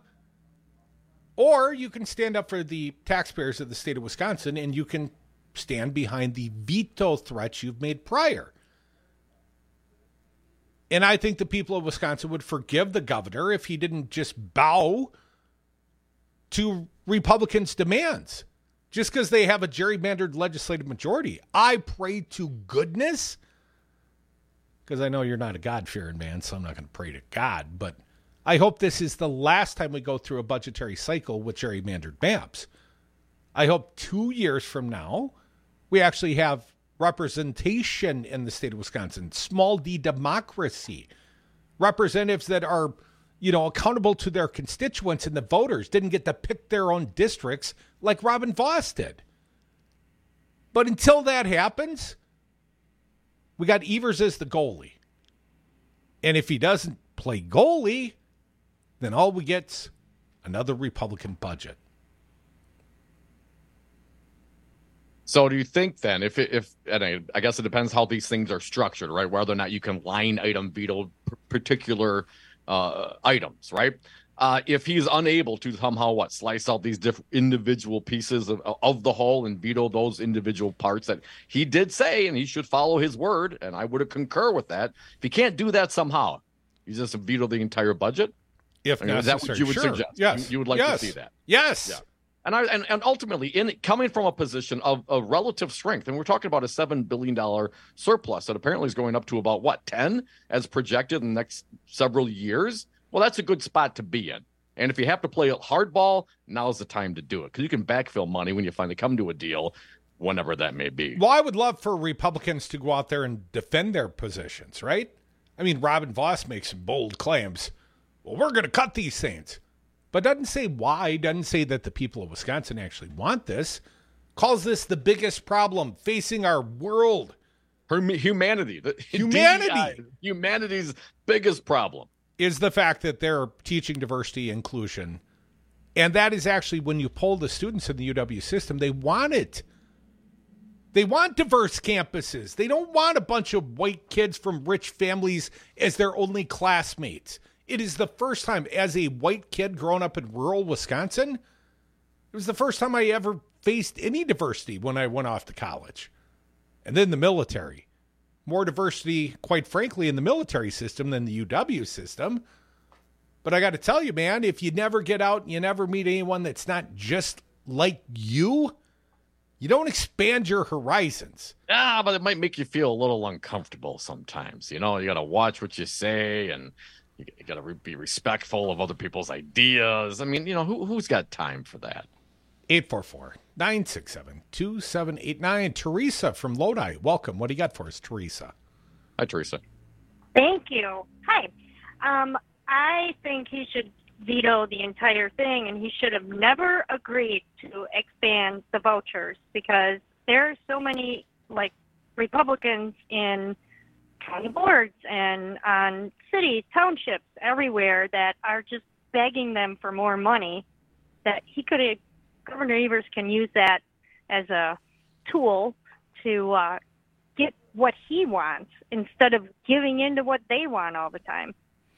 Speaker 17: or you can stand up for the taxpayers of the state of Wisconsin, and you can stand behind the veto threats you've made prior. And I think the people of Wisconsin would forgive the governor if he didn't just bow to Republicans' demands just because they have a gerrymandered legislative majority. I pray to goodness, because I know you're not a God-fearing man, so I'm not going to pray to God, but I hope this is the last time we go through a budgetary cycle with gerrymandered maps. I hope two years from now, we actually have representation in the state of Wisconsin, small d democracy, representatives that are, you know, accountable to their constituents, and the voters didn't get to pick their own districts like Robin Vos did. But until that happens, we got Evers as the goalie. And if he doesn't play goalie, then all we get's another Republican budget.
Speaker 20: So do you think then, if, if and I, I guess it depends how these things are structured, right? Whether or not you can line item veto particular uh, items, right? Uh, if he's unable to somehow, what, slice out these different individual pieces of, of the whole and veto those individual parts that he did say, and he should follow his word, and I would concur with that. If he can't do that somehow, he's just veto the entire budget?
Speaker 17: If
Speaker 20: I mean, is that what you would
Speaker 17: sure.
Speaker 20: suggest?
Speaker 17: Yes.
Speaker 20: You, you would like
Speaker 17: yes.
Speaker 20: to see that?
Speaker 17: Yes.
Speaker 20: Yeah. And I and, and ultimately, in coming from a position of, of relative strength, and we're talking about a seven billion dollars surplus that apparently is going up to about, what, ten as projected in the next several years. Well, that's a good spot to be in. And if you have to play hardball, now's the time to do it, because you can backfill money when you finally come to a deal, whenever that may be.
Speaker 17: Well, I would love for Republicans to go out there and defend their positions, right? I mean, Robin Vos makes some bold claims. Well, we're going to cut these things. But doesn't say why, doesn't say that the people of Wisconsin actually want this. Calls this the biggest problem facing our world.
Speaker 20: Humanity. The,
Speaker 17: Humanity.
Speaker 20: D E I, humanity's biggest problem
Speaker 17: is the fact that they're teaching diversity and inclusion. And that is actually, when you poll the students in the U W system, they want it. They want diverse campuses. They don't want a bunch of white kids from rich families as their only classmates. It is the first time, as a white kid growing up in rural Wisconsin, it was the first time I ever faced any diversity when I went off to college. And then the military. More diversity, quite frankly, in the military system than the U W system. But I got to tell you, man, if you never get out and you never meet anyone that's not just like you, you don't expand your horizons.
Speaker 20: Ah, but it might make you feel a little uncomfortable sometimes. You know, you got to watch what you say, and you got to re- be respectful of other people's ideas. I mean, you know, who, who's got time for that?
Speaker 17: eight four four, nine six seven, two seven eight nine. Teresa from Lodi, welcome. What do you got for us, Teresa?
Speaker 20: Hi, Teresa.
Speaker 8: Thank you. Hi. Um, I think he should veto the entire thing, and he should have never agreed to expand the vouchers because there are so many, like, Republicans in county boards and on cities, townships, everywhere that are just begging them for more money that he could have, Governor Evers can use that as a tool to uh, get what he wants instead of giving in to what they want all the time.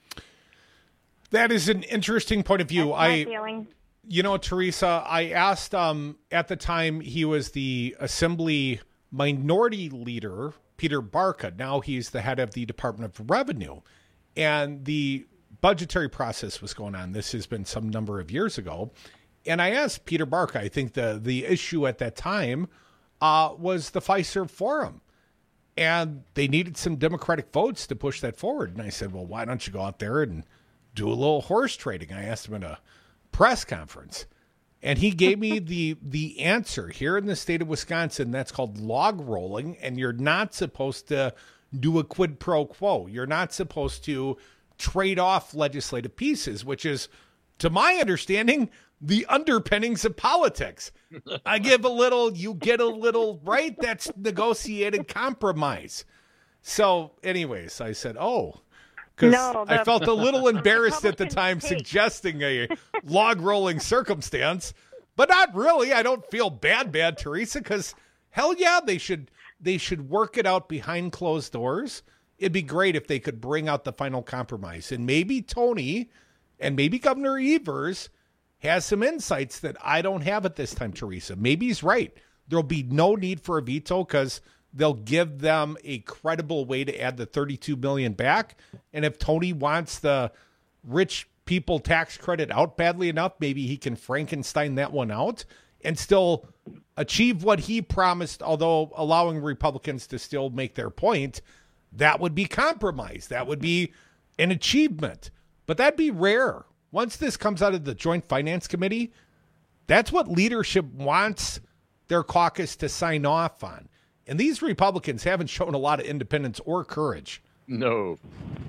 Speaker 17: That is an interesting point of view.
Speaker 8: That's my
Speaker 17: I,
Speaker 8: feeling.
Speaker 17: You know, Teresa, I asked um, at the time he was the Assembly Minority Leader, Peter Barca. Now he's the head of the Department of Revenue. And the budgetary process was going on. This has been some number of years ago. And I asked Peter Barca, I think the, the issue at that time uh, was the Fiserv Forum. And they needed some Democratic votes to push that forward. And I said, well, why don't you go out there and do a little horse trading? I asked him at a press conference. And he gave me the the answer. Here in the state of Wisconsin, that's called log rolling, and you're not supposed to do a quid pro quo. You're not supposed to trade off legislative pieces, which is, to my understanding, the underpinnings of politics. I give a little, you get a little, right? That's negotiated compromise. So anyways, I said, oh, because
Speaker 8: No,
Speaker 17: I
Speaker 8: the-
Speaker 17: felt a little embarrassed at the
Speaker 8: Republicans
Speaker 17: time
Speaker 8: hate.
Speaker 17: suggesting a log rolling circumstance, but not really. I don't feel bad, bad, Teresa, because hell yeah, they should they should work it out behind closed doors. It'd be great if they could bring out the final compromise. And maybe Tony and maybe Governor Evers has some insights that I don't have at this time, Teresa. Maybe he's right. There'll be no need for a veto because they'll give them a credible way to add the thirty-two million dollars back. And if Tony wants the rich people tax credit out badly enough, maybe he can Frankenstein that one out and still achieve what he promised, although allowing Republicans to still make their point. That would be compromise. That would be an achievement. But that'd be rare. Once this comes out of the Joint Finance Committee, that's what leadership wants their caucus to sign off on. And these Republicans haven't shown a lot of independence or courage.
Speaker 20: No.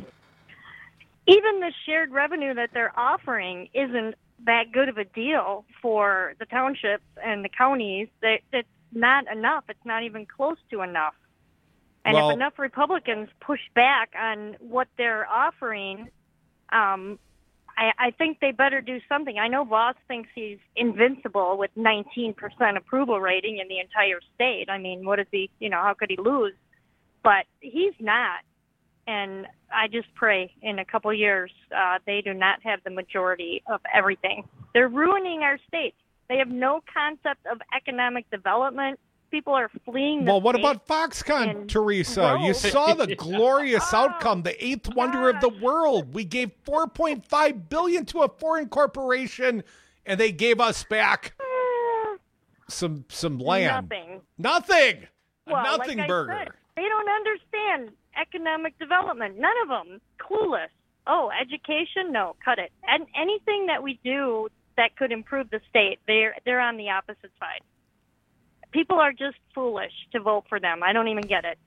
Speaker 8: Even the shared revenue that they're offering isn't that good of a deal for the townships and the counties. That it's not enough. It's not even close to enough. And
Speaker 17: Well-
Speaker 8: if enough Republicans push back on what they're offering, um, I, I think they better do something. I know Voss thinks he's invincible with nineteen percent approval rating in the entire state. I mean, what is he, you know, how could he lose? But he's not. And I just pray in a couple years uh, they do not have the majority of everything. They're ruining our state. They have no concept of economic development. People are fleeing the
Speaker 17: Well, what
Speaker 8: state
Speaker 17: about Foxconn,
Speaker 8: and
Speaker 17: Teresa? You
Speaker 8: grow.
Speaker 17: saw the glorious outcome, the eighth wonder of the world. We gave four point five billion dollars to a foreign corporation, and they gave us back some some land.
Speaker 8: Nothing.
Speaker 17: Nothing. A
Speaker 8: Well,
Speaker 17: nothing
Speaker 8: like I
Speaker 17: burger.
Speaker 8: said, they don't understand economic development. None of them. Clueless. Oh, education? No, cut it. And anything that we do that could improve the state, they're they're on the opposite side. People are just foolish to vote for them. I don't even get it.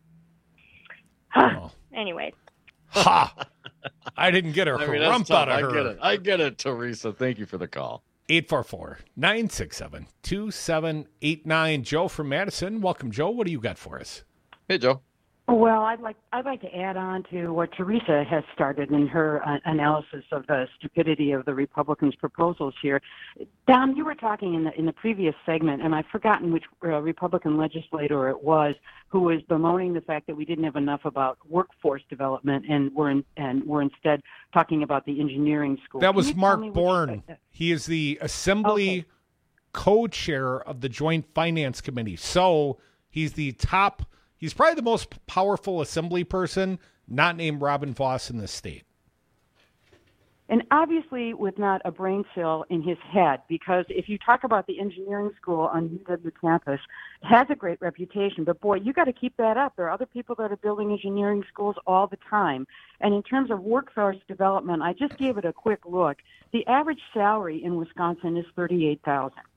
Speaker 8: Anyway.
Speaker 17: Ha! I didn't get a
Speaker 20: I mean, that's
Speaker 17: rump
Speaker 20: tough.
Speaker 17: out of
Speaker 20: I
Speaker 17: her.
Speaker 20: get it. I get it, Teresa. Thank you for the call.
Speaker 17: eight four four, nine six seven, two seven eight nine. Joe from Madison. Welcome, Joe. What do you got for us?
Speaker 20: Hey, Joe.
Speaker 9: Well, I'd like I'd like to add on to what Teresa has started in her uh, analysis of the stupidity of the Republicans' proposals here. Dom, you were talking in the in the previous segment, and I've forgotten which uh, Republican legislator it was who was bemoaning the fact that we didn't have enough about workforce development, and we're in, and we're instead talking about the engineering school.
Speaker 17: That
Speaker 9: Can
Speaker 17: was
Speaker 9: you tell
Speaker 17: Mark
Speaker 9: me which-
Speaker 17: Bourne. He is the Assembly co-chair of the Joint Finance Committee. So he's the top, he's probably the most powerful Assembly person, not named Robin Voss in the state.
Speaker 9: And obviously with not a brain cell in his head, because if you talk about the engineering school on U W campus, it has a great reputation, but boy, you got to keep that up. There are other people that are building engineering schools all the time. And in terms of workforce development, I just gave it a quick look. The average salary in Wisconsin is thirty-eight thousand dollars.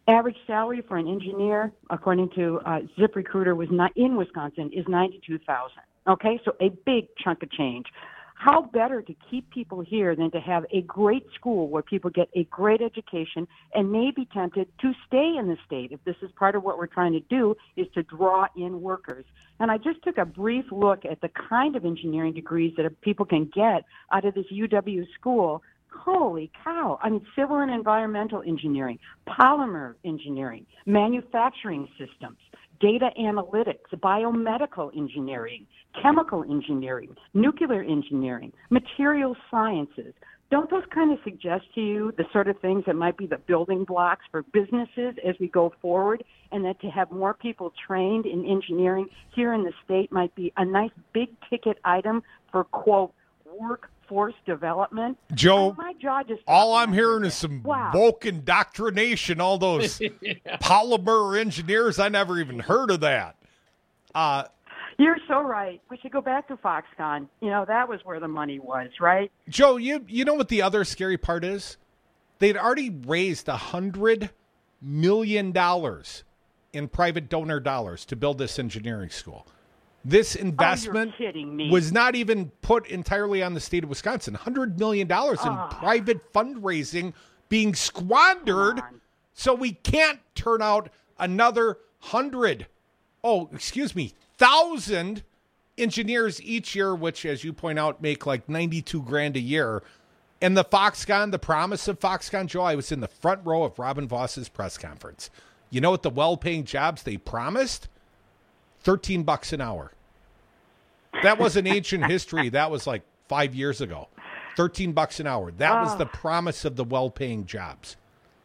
Speaker 9: Average salary for an engineer, according to uh, ZipRecruiter, was not in Wisconsin is ninety-two thousand dollars. Okay, so a big chunk of change. How better to keep people here than to have a great school where people get a great education and may be tempted to stay in the state if this is part of what we're trying to do, is to draw in workers. And I just took a brief look at the kind of engineering degrees that people can get out of this U W school. Holy cow. I mean, civil and environmental engineering, polymer engineering, manufacturing systems, data analytics, biomedical engineering, chemical engineering, nuclear engineering, material sciences. Don't those kind of suggest to you the sort of things that might be the building blocks for businesses as we go forward, and that to have more people trained in engineering here in the state might be a nice big ticket item for, quote, workforce development?
Speaker 17: Joe,
Speaker 9: my jaw just
Speaker 17: all I'm hearing is some
Speaker 9: wow.
Speaker 17: woke indoctrination, all those
Speaker 9: yeah.
Speaker 17: polymer engineers. I never even heard of that. Uh,
Speaker 9: You're so right. We should go back to Foxconn. You know, that was where the money was, right?
Speaker 17: Joe, you you know what the other scary part is? They'd already raised one hundred million dollars in private donor dollars to build this engineering school. This investment
Speaker 9: oh, you're kidding me.
Speaker 17: was not even put entirely on the state of Wisconsin. one hundred million dollars in
Speaker 9: oh.
Speaker 17: private fundraising being squandered, so we can't turn out another hundred, oh, excuse me, thousand engineers each year, which, as you point out, make like ninety-two grand a year. And the Foxconn, the promise of Foxconn, Joe, I was in the front row of Robin Voss's press conference. You know what the well-paying jobs they promised? thirteen bucks an hour. That wasn't ancient history. That was like five years ago. thirteen bucks an hour. That was
Speaker 9: Oh.
Speaker 17: the promise of the well-paying jobs.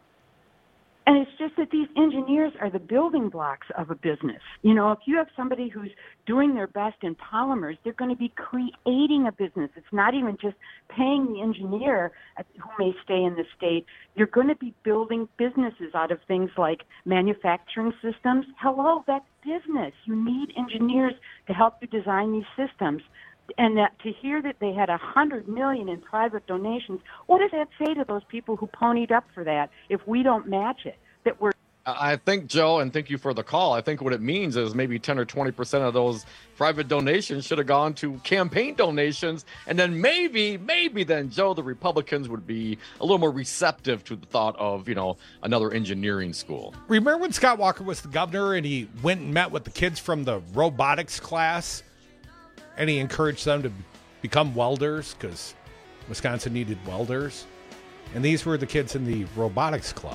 Speaker 9: And it's just that these engineers are the building blocks of a business. You know, if you have somebody who's doing their best in polymers, they're going to be creating a business. It's not even just paying the engineer who may stay in the state. You're going to be building businesses out of things like manufacturing systems. Hello, that's business. You need engineers to help you design these systems. And that to hear that they had a hundred million in private donations, what does that say to those people who ponied up for that if we don't match it? That we're
Speaker 20: I think, Joe, and thank you for the call. I think what it means is maybe ten or twenty percent of those private donations should have gone to campaign donations. And then maybe, maybe then, Joe, the Republicans would be a little more receptive to the thought of, you know, another engineering school.
Speaker 17: Remember when Scott Walker was the governor and he went and met with the kids from the robotics class and he encouraged them to become welders because Wisconsin needed welders? And these were the kids in the robotics club.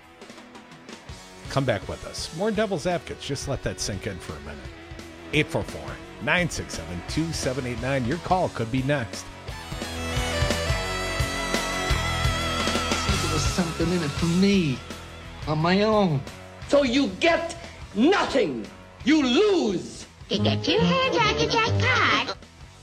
Speaker 17: Come back with us. More Devil's Advocates. Just let that sink in for a minute. eight four four, nine six seven, two seven eight nine. Your call could be next.
Speaker 2: There was something in it for me. On my own. So you get nothing. You lose.
Speaker 10: You get two hands on the jackpot.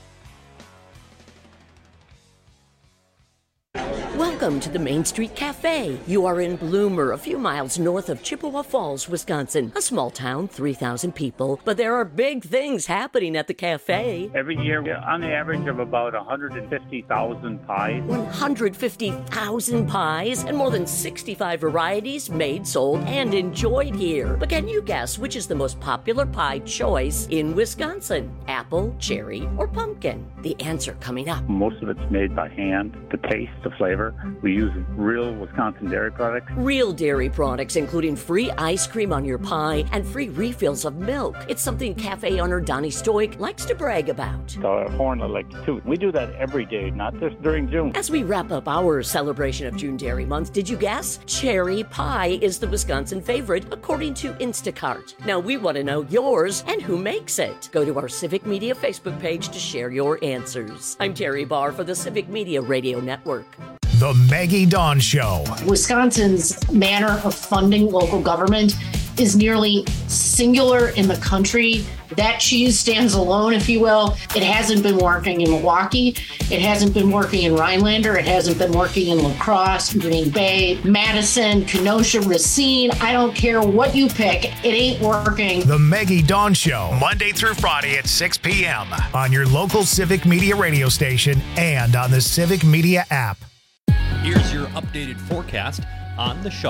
Speaker 23: Welcome to the Main Street Cafe. You are in Bloomer, a few miles north of Chippewa Falls, Wisconsin. A small town, three thousand people, but there are big things happening at the cafe.
Speaker 24: Every year, on the average of about one hundred fifty thousand pies.
Speaker 23: one hundred fifty thousand pies and more than sixty-five varieties made, sold, and enjoyed here. But can you guess which is the most popular pie choice in Wisconsin? Apple, cherry, or pumpkin? The answer coming up.
Speaker 24: Most of it's made by hand. The taste, the flavor. We use real Wisconsin dairy products.
Speaker 23: Real dairy products, including free ice cream on your pie and free refills of milk. It's something cafe owner Donnie Stoic likes to brag about.
Speaker 24: The horn I like too. We do that every day, not just during June.
Speaker 23: As we wrap up our celebration of June Dairy Month, did you guess? Cherry pie is the Wisconsin favorite, according to Instacart. Now we want to know yours and who makes it. Go to our Civic Media Facebook page to share your answers. I'm Terry Barr for the Civic Media Radio Network.
Speaker 1: The Maggie Dawn Show.
Speaker 12: Wisconsin's manner of funding local government is nearly singular in the country. That cheese stands alone, if you will. It hasn't been working in Milwaukee. It hasn't been working in Rhinelander. It hasn't been working in La Crosse, Green Bay, Madison, Kenosha, Racine. I don't care what you pick. It ain't working.
Speaker 1: The Maggie Dawn Show, Monday through Friday at six p.m. on your local Civic Media radio station and on the Civic Media app.
Speaker 4: Here's your updated forecast on the Shaw.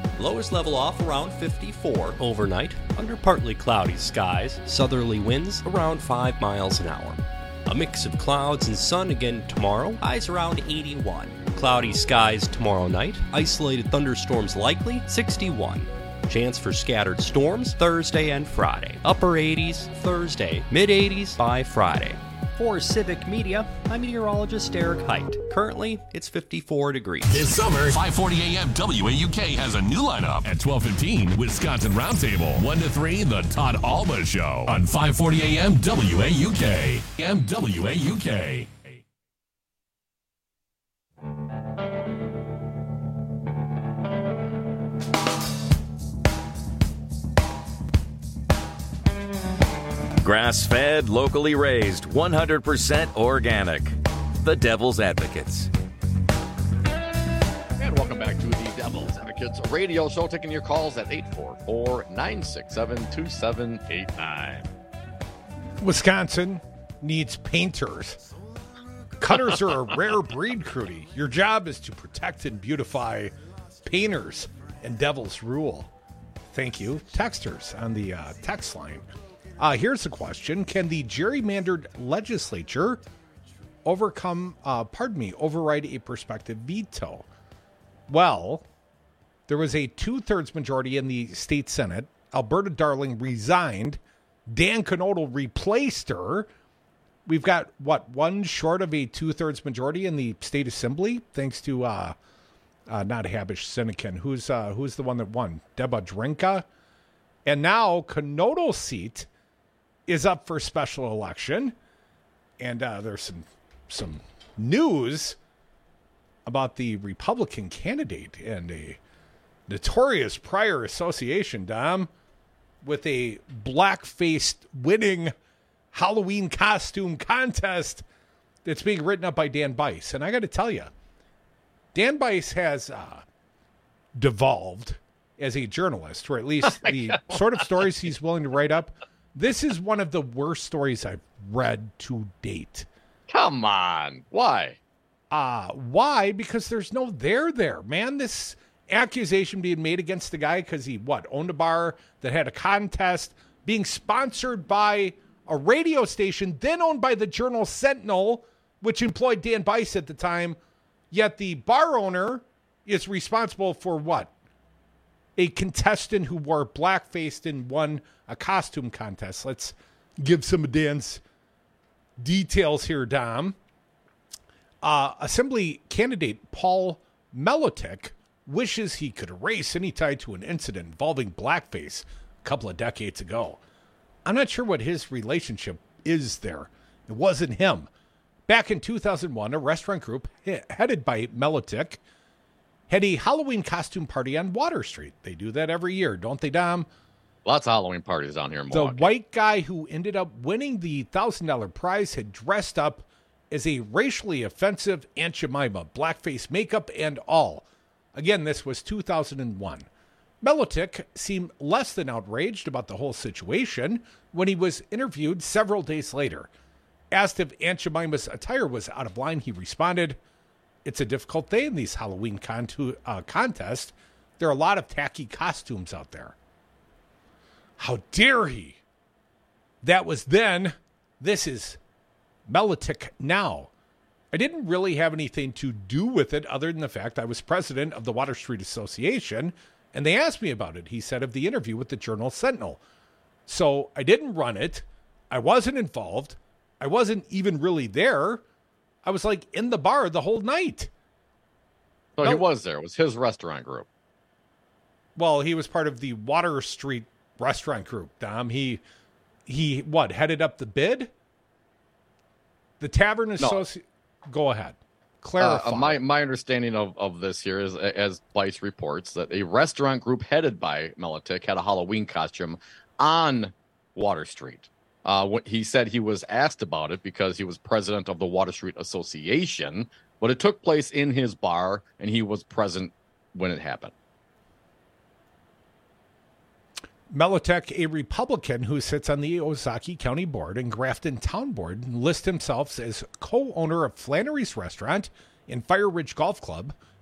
Speaker 4: Lows level off around fifty-four overnight under partly cloudy skies, southerly winds around five miles an hour. A mix of clouds and sun again tomorrow, highs around eighty-one. Cloudy skies tomorrow night, isolated thunderstorms likely, sixty-one. Chance for scattered storms Thursday and Friday. Upper eighties Thursday, mid eighties by Friday. For Civic Media, I'm meteorologist Eric Height. Currently, it's fifty-four degrees.
Speaker 13: This summer, five forty A M W A U K has a new lineup. At twelve fifteen, Wisconsin Roundtable. one to three, The Todd Alba Show. On five forty A M W A U K. M W A U K.
Speaker 22: Grass-fed, locally raised, one hundred percent organic. The Devil's Advocates.
Speaker 20: And welcome back to the Devil's Advocates radio show, taking your calls at eight four four, nine six seven, two seven eight nine.
Speaker 14: Wisconsin needs painters. Cutters are a rare breed, Crudy. Your job is to protect and beautify painters, and devils rule. Thank you. Texters on the uh, text line. Uh, here's the question. Can the gerrymandered legislature overcome, uh, pardon me, override a prospective veto? Well, there was a two-thirds majority in the state Senate. Alberta Darling resigned. Dan Knodel replaced her. We've got, what, one short of a two-thirds majority in the state assembly, thanks to, uh, uh, not Habish Sinekin. Who's, uh, who's the one that won? Deba Drinka. And now Knodel's seat is up for special election, and uh, there's some some news about the Republican candidate and a notorious prior association, Dom, with a black-faced winning Halloween costume contest that's being written up by Dan Bice. And I got to tell you, Dan Bice has uh, devolved as a journalist, or at least the sort of stories he's willing to write up. This is one of the worst stories I've read to date.
Speaker 20: Come on. Why?
Speaker 14: Uh, why? Because there's no there there, man. This accusation being made against the guy because he, what, owned a bar that had a contest, being sponsored by a radio station, then owned by the Journal Sentinel, which employed Dan Bice at the time, yet the bar owner is responsible for what? A contestant who wore blackface and won a costume contest. Let's give some of Dan's details here, Dom. Uh, Assembly candidate Paul Melotic wishes he could erase any tie to an incident involving blackface a couple of decades ago. I'm not sure what his relationship is there. It wasn't him. Back in two thousand one, a restaurant group he- headed by Melotic had a Halloween costume party on Water Street. They do that every year, don't they, Dom?
Speaker 20: Lots of Halloween parties down here in Milwaukee.
Speaker 14: The white guy who ended up winning the one thousand dollars prize had dressed up as a racially offensive Aunt Jemima, blackface makeup and all. Again, this was two thousand one. Melotic seemed less than outraged about the whole situation when he was interviewed several days later. Asked if Aunt Jemima's attire was out of line, he responded, "It's a difficult day in these Halloween con- uh, contests. There are a lot of tacky costumes out there." How dare he? That was then. This is Melotic now. I didn't really have anything to do with it other than the fact I was president of the Water Street Association, and they asked me about it, he said, of the interview with the Journal Sentinel. So I didn't run it. I wasn't involved. I wasn't even really there. I was like in the bar the whole night.
Speaker 20: So
Speaker 14: no,
Speaker 20: he was there. It was his restaurant group.
Speaker 14: Well, he was part of the Water Street restaurant group, Dom. He, he what, headed up the bid? The Tavern Association... No. Go ahead. Clarify.
Speaker 20: Uh, my, my understanding of, of this here is, as Bice reports, that a restaurant group headed by Melotic had a Halloween costume on Water Street. Uh, what he said he was asked about it because he was president of the Water Street Association, but it took place in his bar, and he was present when it happened.
Speaker 14: Melotic, a Republican who sits on the Ozaukee County Board and Grafton Town Board, lists himself as co-owner of Flannery's Restaurant and Fire Ridge Golf Club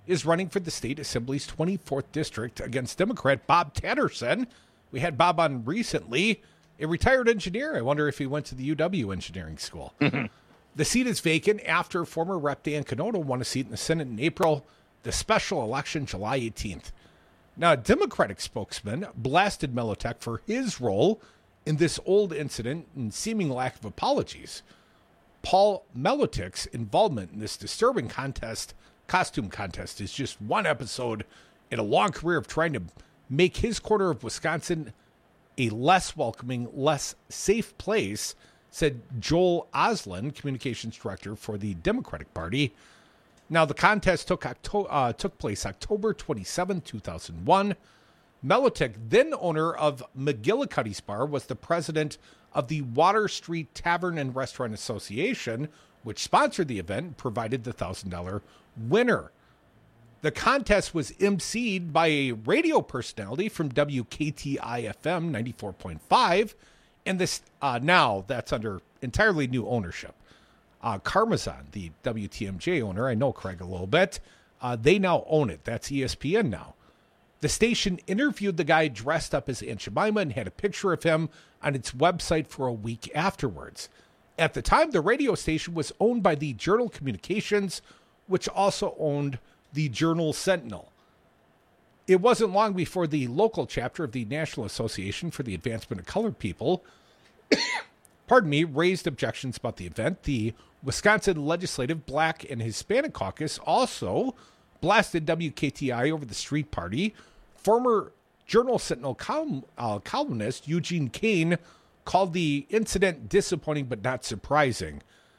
Speaker 17: is running for the state assembly's twenty-fourth district against Democrat Bob Tatterson. We had Bob on recently, a retired engineer. I wonder if he went to the U W engineering school. The seat is vacant after former Rep Dan Canoto won a seat in the Senate in April, the special election July eighteenth. Now, a Democratic spokesman blasted Milotech for his role in this old incident and seeming lack of apologies. Paul Milotech's involvement in this disturbing contest, costume contest, is just one episode in a long career of trying to make his corner of Wisconsin a less welcoming, less safe place, said Joel Oslin, communications director for the Democratic Party. Now, the contest took Octo- uh, took place October twenty-seventh, two thousand one. Milotech, then owner of McGillicuddy's Bar, was the president of the Water Street Tavern and Restaurant Association, which sponsored the event and provided the one thousand dollars winner. The contest was emceed by a radio personality from W K T I F M ninety-four point five, and this uh, now that's under entirely new ownership. Uh, Carmazon, the W T M J owner, I know Craig a little bit, uh, they now own it. That's E S P N now. The station interviewed the guy dressed up as Aunt Jemima and had a picture of him on its website for a week afterwards. At the time, the radio station was owned by the Journal Communications, which also owned the Journal Sentinel. It wasn't long before the local chapter of the National Association for the Advancement of Colored People, pardon me, raised objections about the event. The Wisconsin Legislative Black and Hispanic Caucus also blasted W K T I over the street party. Former Journal Sentinel column, uh, columnist Eugene Kane called the incident disappointing but not surprising.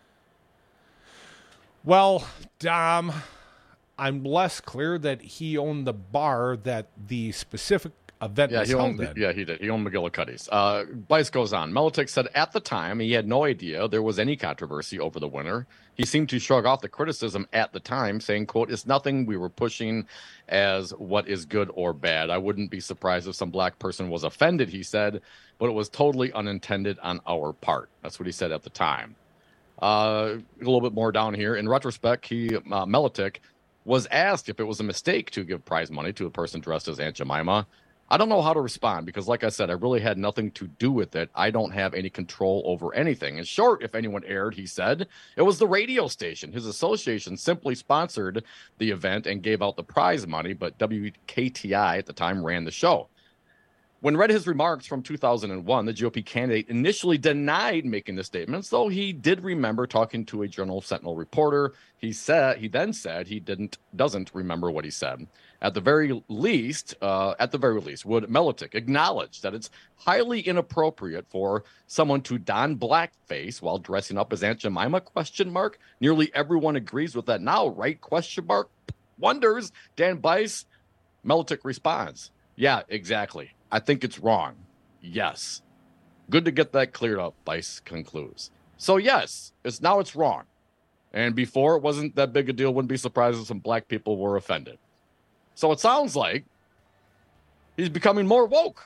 Speaker 17: Well, Dom, I'm less clear that he owned the bar that the specific event
Speaker 20: yeah,
Speaker 17: was
Speaker 20: he
Speaker 17: held
Speaker 20: owned,
Speaker 17: in.
Speaker 20: Yeah, he did. He owned McGillicuddy's. Uh, Bice goes on. Milotech said at the time he had no idea there was any controversy over the winner. He seemed to shrug off the criticism at the time, saying, quote, "It's nothing we were pushing as what is good or bad. I wouldn't be surprised if some black person was offended," he said, "but it was totally unintended on our part." That's what he said at the time. Uh, a little bit more down here. In retrospect, he, uh, Milotech, was asked if it was a mistake to give prize money to a person dressed as Aunt Jemima. I don't know how to respond because, like I said, I really had nothing to do with it. I don't have any control over anything. In short, if anyone erred, he said, it was the radio station. His association simply sponsored the event and gave out the prize money, but W K T I at the time ran the show. When read his remarks from two thousand one, the G O P candidate initially denied making the statements, though he did remember talking to a Journal Sentinel reporter. He said he then said he didn't doesn't remember what he said. At the very least, uh, at the very least, would Milotech acknowledge that it's highly inappropriate for someone to don blackface while dressing up as Aunt Jemima? Question mark. Nearly everyone agrees with that now, right? Question mark. Wonders. Dan Bice. Milotech responds, "Yeah, exactly. I think it's wrong. Yes." Good to get that cleared up, Bice concludes. So yes, it's now it's wrong. And before it wasn't that big a deal. Wouldn't be surprised if some black people were offended. So it sounds like he's becoming more woke.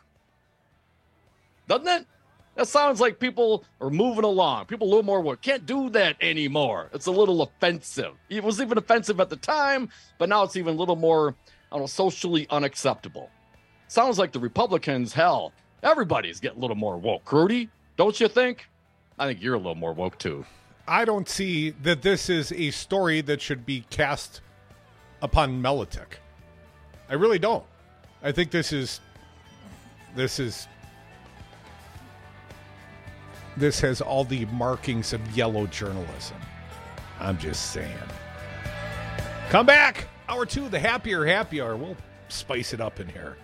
Speaker 20: Doesn't it? That sounds like people are moving along. People a little more woke. Can't do that anymore. It's a little offensive. It was even offensive at the time, but now it's even a little more, I don't know, socially unacceptable. Sounds like the Republicans, hell, everybody's getting a little more woke. Rudy, don't you think? I think you're a little more woke, too.
Speaker 17: I don't see that this is a story that should be cast upon Milotech. I really don't. I think this is, this is, this has all the markings of yellow journalism. I'm just saying. Come back. Hour two, the happier happy hour. We'll spice it up in here.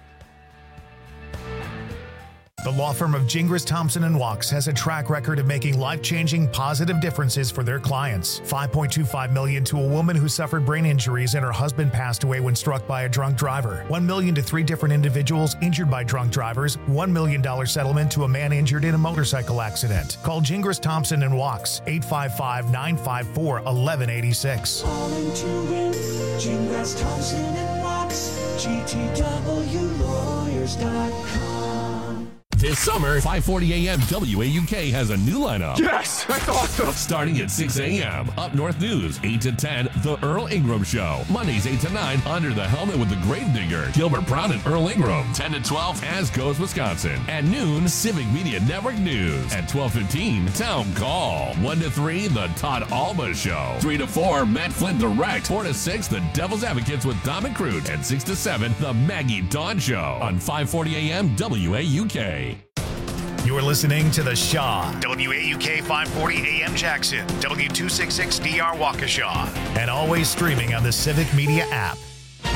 Speaker 1: The law firm of Gingras, Thompson and Wachs has a track record of making life-changing positive differences for their clients. five point two five million dollars to a woman who suffered brain injuries and her husband passed away when struck by a drunk driver. one million dollars to three different individuals injured by drunk drivers. one million dollars settlement to a man injured in a motorcycle accident. Call Gingras, Thompson and Wachs, eight five five, nine five four, one one eight six.
Speaker 11: Calling to win, Gingras, Thompson and Wachs, G T W lawyers dot com.
Speaker 13: This summer, five forty a.m. W A U K has a new lineup.
Speaker 5: Yes, that's awesome.
Speaker 13: Starting at six a.m. Up North News, eight to ten, The Earl Ingram Show. Mondays, eight to nine, Under the Helmet with the Gravedigger, Gilbert Brown and Earl Ingram. ten to twelve, As Goes Wisconsin. At noon, Civic Media Network News. At twelve fifteen, Town Call. one to three, The Todd Alba Show. three to four, Matt Flynn Direct. four to six, The Devil's Advocates with Dom and Crute. And six to seven, The Maggie Dawn Show. On five forty a.m. W A U K.
Speaker 1: You're listening to The Shaw, W A U K five forty A M Jackson, W two sixty-six D R Waukesha, and always streaming on the Civic Media app.